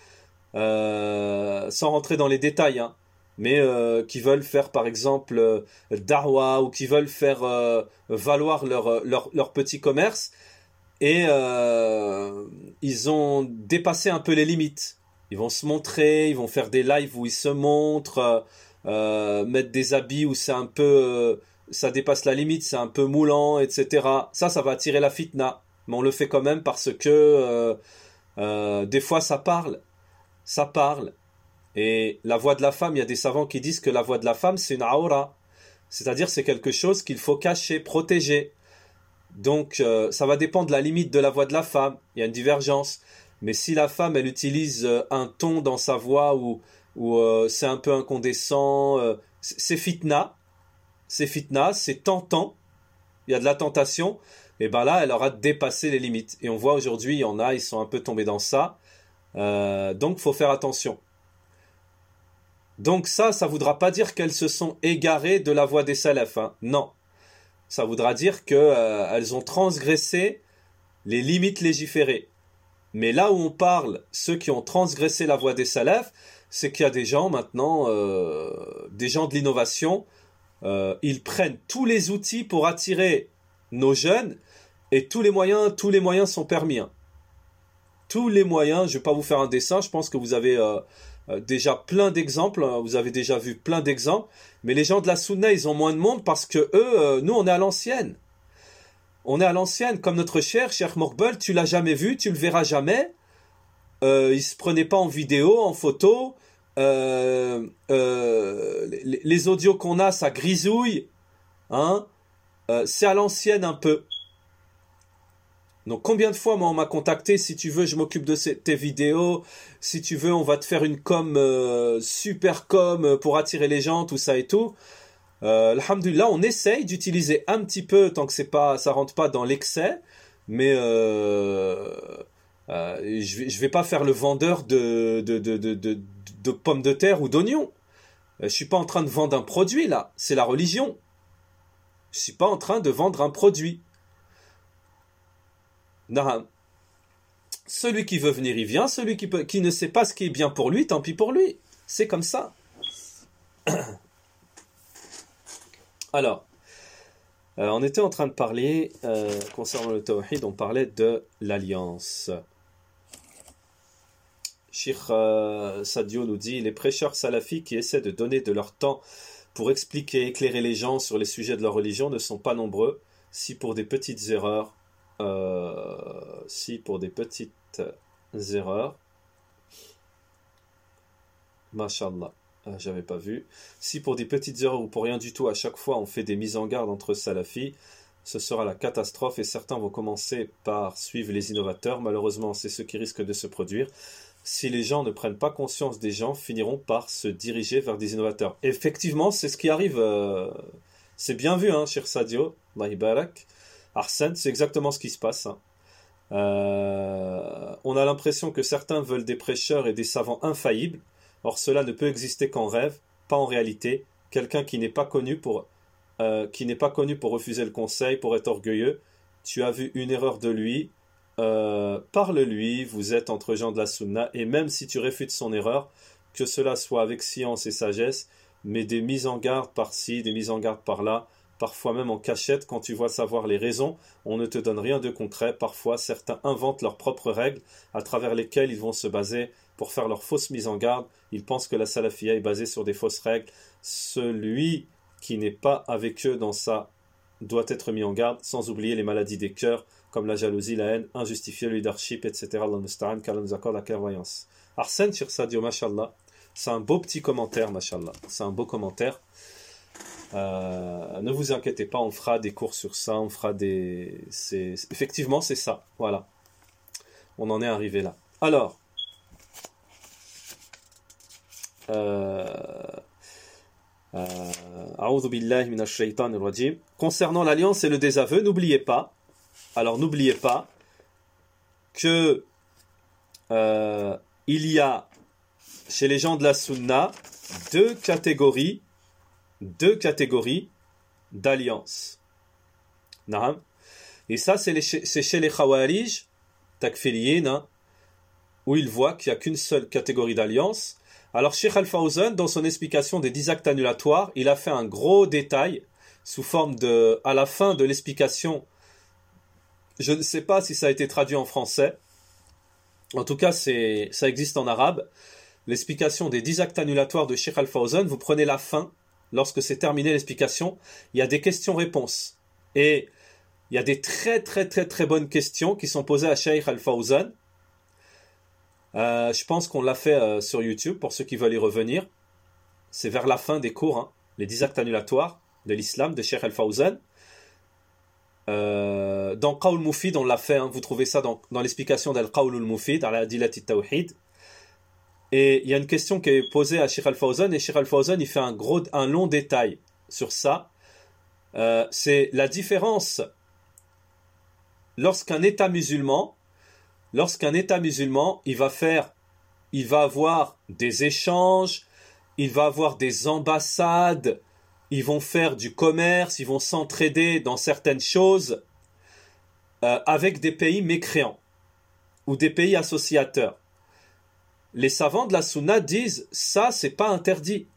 euh, sans rentrer dans les détails, hein, mais euh, qui veulent faire par exemple euh, darwa ou qui veulent faire euh, valoir leur, leur leur petit commerce. Et euh, ils ont dépassé un peu les limites. Ils vont se montrer, ils vont faire des lives où ils se montrent, euh, mettre des habits où c'est un peu, euh, ça dépasse la limite, c'est un peu moulant, et cetera. Ça, ça va attirer la fitna. Mais on le fait quand même parce que euh, euh, des fois ça parle, ça parle. Et la voix de la femme, il y a des savants qui disent que la voix de la femme c'est une aura, c'est-à-dire c'est quelque chose qu'il faut cacher, protéger. Donc, euh, ça va dépendre de la limite de la voix de la femme. Il y a une divergence. Mais si la femme, elle utilise euh, un ton dans sa voix où, où euh, c'est un peu incandescent, euh, c'est fitna, c'est fitna, c'est tentant, il y a de la tentation, et ben là, elle aura dépassé les limites. Et on voit aujourd'hui, il y en a, ils sont un peu tombés dans ça. Euh, donc, il faut faire attention. Donc ça, ça ne voudra pas dire qu'elles se sont égarées de la voie des salafs. Hein. Non. Ça voudra dire qu'elles euh, ont transgressé les limites légiférées. Mais là où on parle, ceux qui ont transgressé la voie des salafs, c'est qu'il y a des gens maintenant, euh, des gens de l'innovation, euh, ils prennent tous les outils pour attirer nos jeunes, et tous les moyens, tous les moyens sont permis. Hein. Tous les moyens, je ne vais pas vous faire un dessin, je pense que vous avez euh, euh, déjà plein d'exemples, hein, vous avez déjà vu plein d'exemples, mais les gens de la Sunna, ils ont moins de monde parce que eux, euh, nous, on est à l'ancienne. On est à l'ancienne, comme notre cher, Cheikh Morkbel, tu l'as jamais vu, tu le verras jamais. Euh, il se prenait pas en vidéo, en photo. Euh, euh, les, les audios qu'on a, ça grisouille. Hein euh, c'est à l'ancienne un peu. Donc combien de fois, moi, on m'a contacté, si tu veux, je m'occupe de ces, tes vidéos. Si tu veux, on va te faire une com, euh, super com pour attirer les gens, tout ça et tout. Euh, alhamdulillah, on essaye d'utiliser un petit peu tant que c'est pas, ça rentre pas dans l'excès, mais euh, euh, je vais, je vais pas faire le vendeur de de, de, de, de, de pommes de terre ou d'oignons. Je suis pas en train de vendre un produit là, c'est la religion. Je suis pas en train de vendre un produit. Non. Celui qui veut venir, il vient. Celui qui peut, qui ne sait pas ce qui est bien pour lui, tant pis pour lui. C'est comme ça. Alors, euh, on était en train de parler, euh, concernant le tawhid, on parlait de l'alliance. Cheikh euh, Sadio nous dit, les prêcheurs salafis qui essaient de donner de leur temps pour expliquer, éclairer les gens sur les sujets de leur religion ne sont pas nombreux, si pour des petites erreurs, euh, si pour des petites erreurs, mashallah. Euh, j'avais pas vu. Si pour des petites erreurs ou pour rien du tout, à chaque fois on fait des mises en garde entre salafis, ce sera la catastrophe et certains vont commencer par suivre les innovateurs. Malheureusement, c'est ce qui risque de se produire. Si les gens ne prennent pas conscience des gens, finiront par se diriger vers des innovateurs. Effectivement, c'est ce qui arrive. Euh, c'est bien vu, hein, Cheikh Sadio, Allah barak. Arsène, c'est exactement ce qui se passe. Hein. Euh, on a l'impression que certains veulent des prêcheurs et des savants infaillibles. Or, cela ne peut exister qu'en rêve, pas en réalité. Quelqu'un qui n'est pas connu pour, euh, qui n'est pas connu pour refuser le conseil, pour être orgueilleux. Tu as vu une erreur de lui, euh, parle-lui, vous êtes entre gens de la sunna, et même si tu réfutes son erreur, que cela soit avec science et sagesse, mais des mises en garde par-ci, des mises en garde par-là, parfois même en cachette, quand tu vois savoir les raisons, on ne te donne rien de concret. Parfois, certains inventent leurs propres règles, à travers lesquelles ils vont se baser pour faire leur fausse mise en garde. Ils pensent que la salafia est basée sur des fausses règles. Celui qui n'est pas avec eux dans ça doit être mis en garde, sans oublier les maladies des cœurs, comme la jalousie, la haine, injustifiée, le leadership, et cetera. Allah musta'an, qu'Allah nous accorde la clairvoyance. Arsène sur ça dit, mashallah, c'est un beau petit commentaire, mashallah. C'est un beau commentaire. Euh, ne vous inquiétez pas, on fera des cours sur ça, on fera des... C'est... Effectivement, c'est ça, voilà. On en est arrivé là. Alors, euh... A'udhu billahi minash shaitanir rajim. Concernant l'alliance et le désaveu, n'oubliez pas, alors n'oubliez pas que euh, il y a chez les gens de la Sunna deux catégories, deux catégories d'alliance. Naam. Et ça, c'est, les, c'est chez les Khawarij, takfiriyin, hein, où ils voient qu'il n'y a qu'une seule catégorie d'alliance. Alors, Cheikh Al-Fawzan, dans son explication des dix actes annulatoires, il a fait un gros détail sous forme de, à la fin de l'explication. Je ne sais pas si ça a été traduit en français. En tout cas, c'est, ça existe en arabe. L'explication des dix actes annulatoires de Cheikh Al-Fawzan, vous prenez la fin, lorsque c'est terminé l'explication, il y a des questions-réponses. Et il y a des très très très très bonnes questions qui sont posées à Cheikh Al-Fawzan. Euh, je pense qu'on l'a fait euh, sur YouTube, pour ceux qui veulent y revenir. C'est vers la fin des cours, hein, les dix actes annulatoires de l'islam de Cheikh Al-Fawzan. Euh, dans Qawl Mufid, on l'a fait, hein, vous trouvez ça dans, dans l'explication d'Al-Qawl Mufid, à la Dilat Tawhid. Et il y a une question qui est posée à Cheikh Al-Fawzan, et Cheikh Al-Fawzan il fait un, gros, un long détail sur ça. Euh, c'est la différence lorsqu'un État musulman Lorsqu'un État musulman, il va faire, il va avoir des échanges, il va avoir des ambassades, ils vont faire du commerce, ils vont s'entraider dans certaines choses euh, avec des pays mécréants ou des pays associateurs. Les savants de la Sunna disent ça, c'est pas interdit.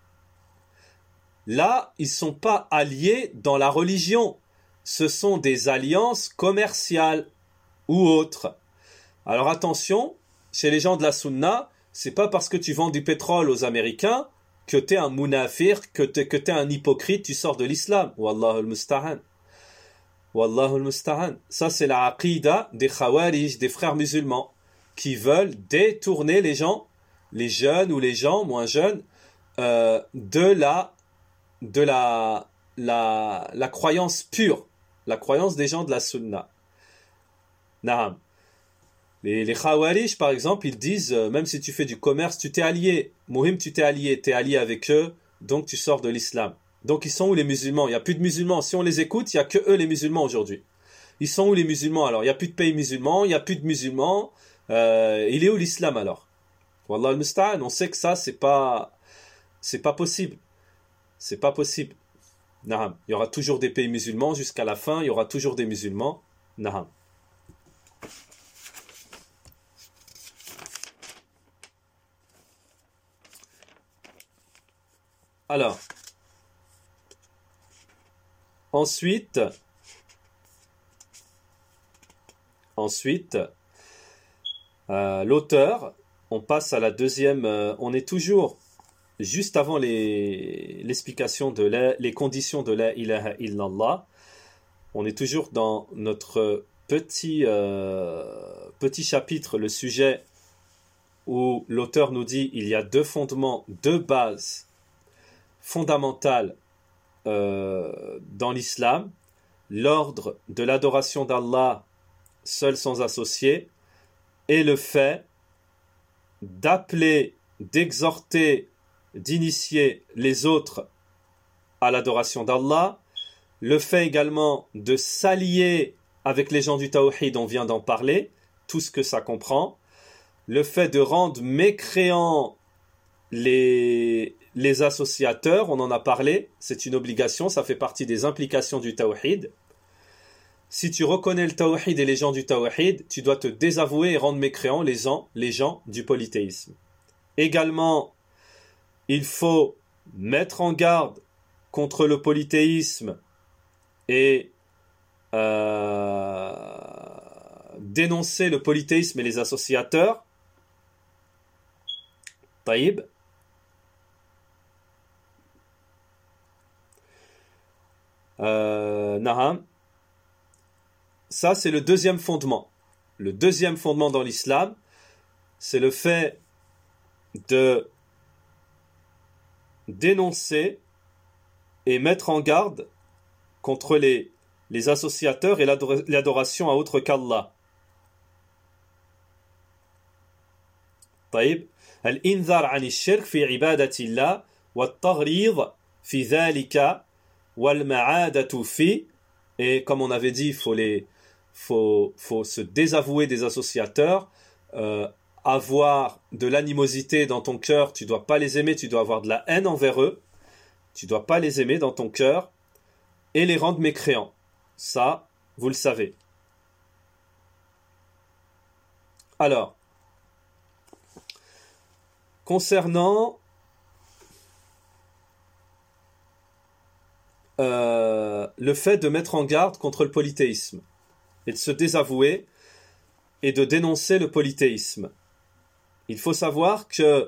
Là, ils sont pas alliés dans la religion. Ce sont des alliances commerciales ou autres. Alors attention, chez les gens de la Sunna, c'est pas parce que tu vends du pétrole aux Américains que tu es un munafir, que tu es un hypocrite, tu sors de l'islam. Wallahu al-musta'an. Wallahu al-musta'an. Ça, c'est la aqida des Khawarij, des frères musulmans, qui veulent détourner les gens, les jeunes ou les gens moins jeunes, euh, de la, de la, la, la croyance pure, la croyance des gens de la Sunna. Naam. Les, les Khawarij, par exemple, ils disent, euh, même si tu fais du commerce, tu t'es allié. Mohim, tu t'es allié, tu es allié avec eux, donc tu sors de l'islam. Donc ils sont où les musulmans? Il n'y a plus de musulmans. Si on les écoute, il n'y a que eux les musulmans aujourd'hui. Ils sont où les musulmans alors? Il n'y a plus de pays musulmans, il n'y a plus de musulmans. Euh, il est où l'islam alors? Wallah al-musta'an, on sait que ça, c'est pas, c'est pas possible. C'est pas possible. Naham. Il y aura toujours des pays musulmans jusqu'à la fin, il y aura toujours des musulmans. Naham. Alors, ensuite, ensuite, euh, l'auteur, on passe à la deuxième, euh, on est toujours juste avant les, l'explication de la, les conditions de la ilaha illallah, on est toujours dans notre petit, euh, petit chapitre, le sujet où l'auteur nous dit il y a deux fondements, deux bases fondamentale euh, dans l'islam, l'ordre de l'adoration d'Allah seul sans associé, et le fait d'appeler, d'exhorter, d'initier les autres à l'adoration d'Allah, le fait également de s'allier avec les gens du Tawhid, on vient d'en parler, tout ce que ça comprend, le fait de rendre mécréants les, les associateurs, on en a parlé, c'est une obligation, ça fait partie des implications du Tawhid. Si tu reconnais le Tawhid et les gens du Tawhid, tu dois te désavouer et rendre mécréants les gens, les gens du polythéisme. Également, il faut mettre en garde contre le polythéisme et euh, dénoncer le polythéisme et les associateurs. Taïb. Euh, Naham. Ça, c'est le deuxième fondement. Le deuxième fondement dans l'islam, c'est le fait de dénoncer et mettre en garde contre les, les associateurs et l'adoration à autre qu'Allah. طيب الإنذار عن الشرك في عبادة الله والتغريض في ذلك والمعادة في. Et comme on avait dit, il faut, les, faut, faut se désavouer des associateurs, euh, avoir de l'animosité dans ton cœur, tu ne dois pas les aimer, tu dois avoir de la haine envers eux, tu ne dois pas les aimer dans ton cœur, et les rendre mécréants. Ça, vous le savez. Alors, concernant euh, le fait de mettre en garde contre le polythéisme, et de se désavouer, et de dénoncer le polythéisme, il faut savoir que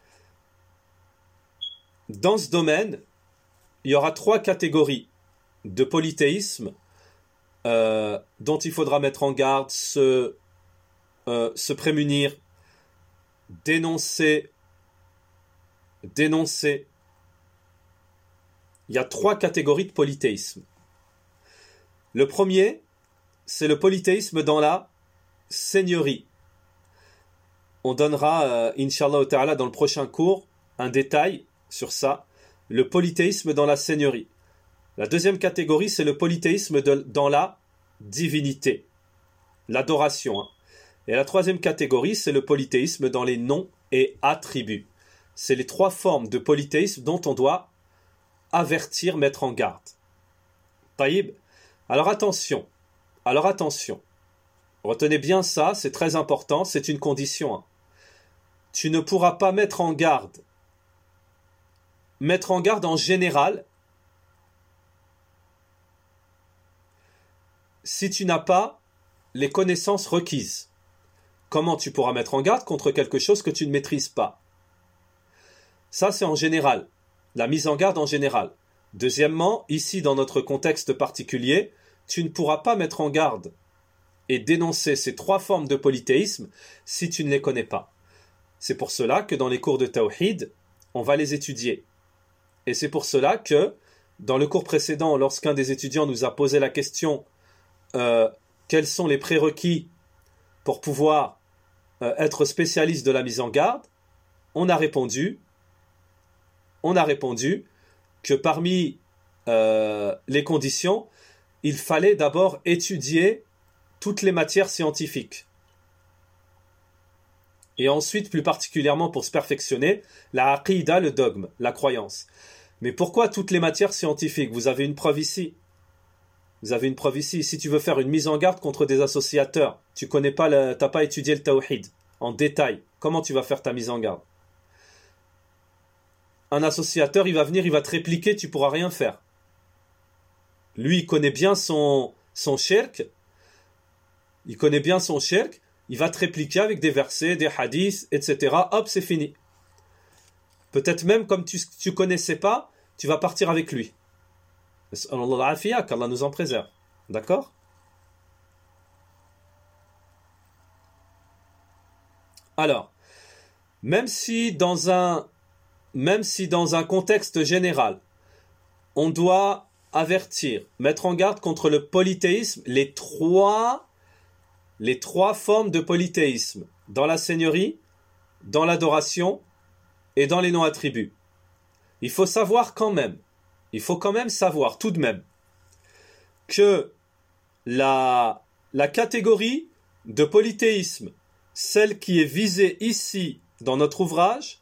dans ce domaine, il y aura trois catégories de polythéisme euh, dont il faudra mettre en garde, se, euh, se prémunir, dénoncer, dénoncer. Il y a trois catégories de polythéisme. Le premier, c'est le polythéisme dans la seigneurie. On donnera, euh, Inch'Allah Ta'ala, dans le prochain cours, un détail sur ça. Le polythéisme dans la seigneurie. La deuxième catégorie, c'est le polythéisme de, dans la divinité, l'adoration. Hein. Et la troisième catégorie, c'est le polythéisme dans les noms et attributs. C'est les trois formes de polythéisme dont on doit avertir, mettre en garde. Taïb. Alors attention, alors attention. Retenez bien ça, c'est très important, c'est une condition. Hein. Tu ne pourras pas mettre en garde, mettre en garde en général, si tu n'as pas les connaissances requises. Comment tu pourras mettre en garde contre quelque chose que tu ne maîtrises pas? Ça, c'est en général, la mise en garde en général. Deuxièmement, ici, dans notre contexte particulier, tu ne pourras pas mettre en garde et dénoncer ces trois formes de polythéisme si tu ne les connais pas. C'est pour cela que dans les cours de Tawhid, on va les étudier. Et c'est pour cela que, dans le cours précédent, lorsqu'un des étudiants nous a posé la question euh, quels sont les prérequis pour pouvoir euh, être spécialiste de la mise en garde, on a répondu, on a répondu que parmi euh, les conditions, il fallait d'abord étudier toutes les matières scientifiques. Et ensuite, plus particulièrement pour se perfectionner, la aqida, le dogme, la croyance. Mais pourquoi toutes les matières scientifiques? Vous avez une preuve ici. Vous avez une preuve ici. Si tu veux faire une mise en garde contre des associateurs, tu connais pas, le, t'as pas étudié le tawhid en détail. Comment tu vas faire ta mise en garde? Un associateur, il va venir, il va te répliquer, tu pourras rien faire. Lui, il connaît bien son, son shirk. Il connaît bien son shirk. Il va te répliquer avec des versets, des hadiths, et cetera. Hop, c'est fini. Peut-être même, comme tu ne connaissais pas, tu vas partir avec lui. Qu'Allah nous en préserve. D'accord? Alors, même si dans un, même si dans un contexte général, on doit avertir, mettre en garde contre le polythéisme, les trois les trois formes de polythéisme, dans la seigneurie, dans l'adoration et dans les non-attributs. Il faut savoir quand même, il faut quand même savoir tout de même que la, la catégorie de polythéisme, celle qui est visée ici dans notre ouvrage,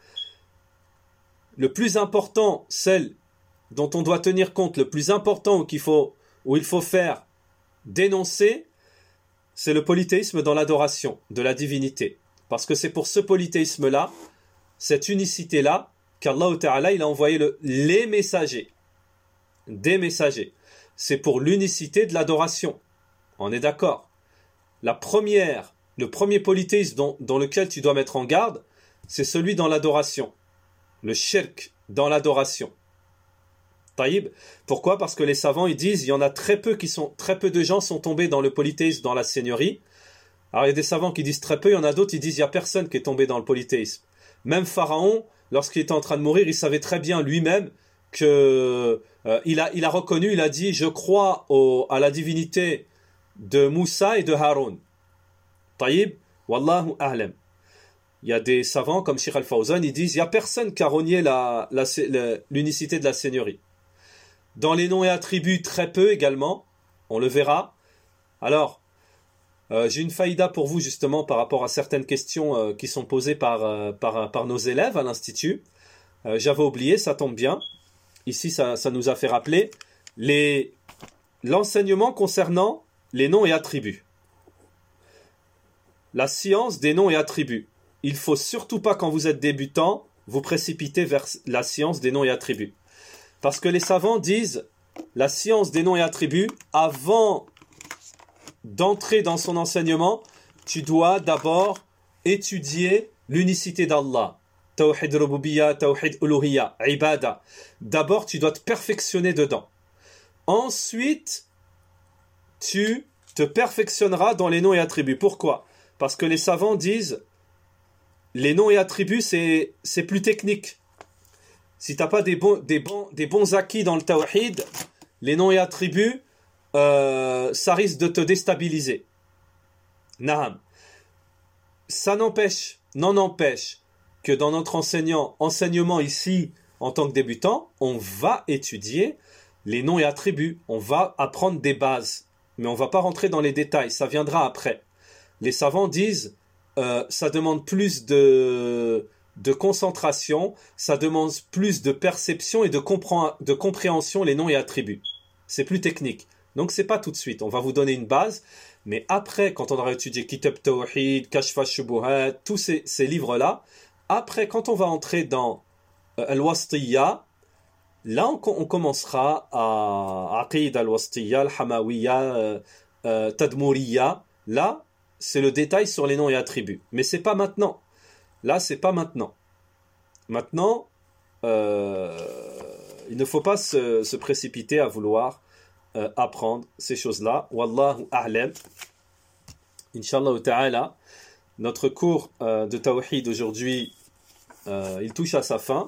le plus important, celle dont on doit tenir compte, le plus important où, qu'il faut, où il faut faire dénoncer, c'est le polythéisme dans l'adoration de la divinité. Parce que c'est pour ce polythéisme-là, cette unicité-là, qu'Allah Ta'ala, il a envoyé le, les messagers. Des messagers. C'est pour l'unicité de l'adoration. On est d'accord. La première, le premier polythéisme dont, dans lequel tu dois mettre en garde, c'est celui dans l'adoration. Le shirk dans l'adoration. Taïb. Pourquoi? Parce que les savants ils disent il y en a très peu qui sont très peu de gens sont tombés dans le polythéisme, dans la seigneurie. Alors il y a des savants qui disent très peu, il y en a d'autres qui disent il y a personne qui est tombé dans le polythéisme. Même Pharaon, lorsqu'il était en train de mourir, il savait très bien lui-même que euh, il a il a reconnu, il a dit je crois au, à la divinité de Moussa et de Haroun. Taïb, wallahu a'lam. Il y a des savants comme Sheikh Al-Fawzan, ils disent il n'y a personne qui a renié la, la, la, l'unicité de la seigneurie. Dans les noms et attributs, très peu également, on le verra. Alors, euh, j'ai une faïda pour vous justement par rapport à certaines questions euh, qui sont posées par, euh, par, par nos élèves à l'Institut. Euh, j'avais oublié, ça tombe bien. Ici, ça, ça nous a fait rappeler les, l'enseignement concernant les noms et attributs. La science des noms et attributs. Il ne faut surtout pas, quand vous êtes débutant, vous précipiter vers la science des noms et attributs. Parce que les savants disent la science des noms et attributs, avant d'entrer dans son enseignement, tu dois d'abord étudier l'unicité d'Allah. Tawhid Rububiyya, Tawhid Uluhiyya, Ibada. D'abord, tu dois te perfectionner dedans. Ensuite, tu te perfectionneras dans les noms et attributs. Pourquoi? Parce que les savants disent les noms et attributs, c'est, c'est plus technique. Si tu n'as pas des bons, des, bons, des bons acquis dans le tawhid, les noms et attributs, euh, ça risque de te déstabiliser. Naham. Ça n'empêche, n'en empêche que dans notre enseignant, enseignement ici, en tant que débutant, on va étudier les noms et attributs. On va apprendre des bases. Mais on ne va pas rentrer dans les détails. Ça viendra après. Les savants disent Euh, ça demande plus de, de concentration, ça demande plus de perception et de, compré- de compréhension les noms et attributs. C'est plus technique. Donc c'est pas tout de suite. On va vous donner une base, mais après, quand on aura étudié Kitab Tawhid, Kashfa Shubuhat, tous ces, ces livres-là, après, quand on va entrer dans euh, Al-Wastiyya, là on, on commencera à Aqid Al-Wastiyya, Al-Hamawiyya, euh, euh, Tadmuriyya. Là, c'est le détail sur les noms et attributs. Mais c'est pas maintenant. Là, c'est pas maintenant. Maintenant, euh, il ne faut pas se, se précipiter à vouloir euh, apprendre ces choses-là. Wallahu a'lam. Inch'Allah ta'ala, notre cours euh, de Tawhid aujourd'hui, euh, il touche à sa fin.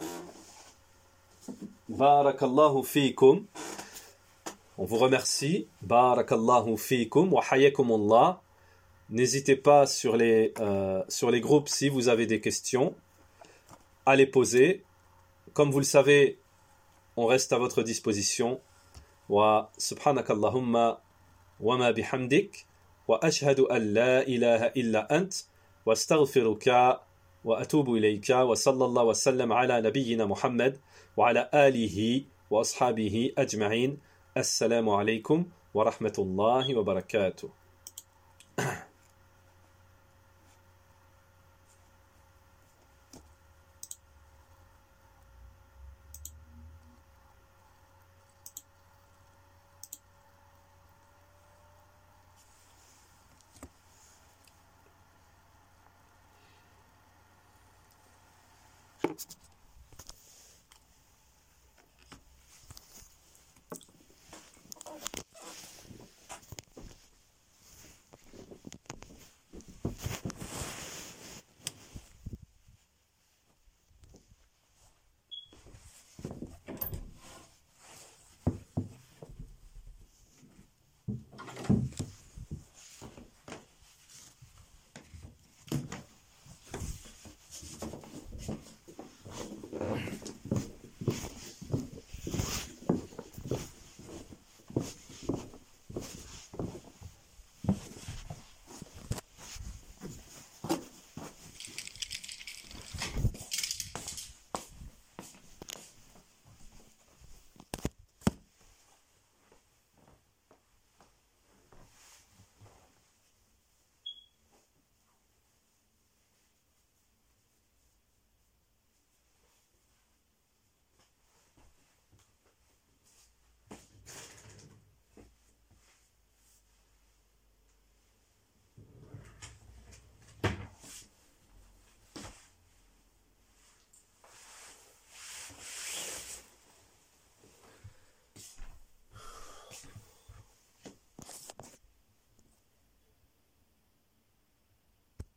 Barakallahu fiikum. On vous remercie. Barakallahu fiikum. Wa hayakumullah. N'hésitez pas sur les, euh, sur les groupes si vous avez des questions à les poser. Comme vous le savez, on reste à votre disposition. Wa subhanakallahumma wa ma bihamdik wa ashhadu an la ilaha illa ant wa astaghfiruka wa atubu ilayka wa sallallahu wa sallam ala nabiyyina Muhammad wa ala alihi wa ashabihi ajma'in. Assalamu alaykum wa rahmatullahi wa barakatuh.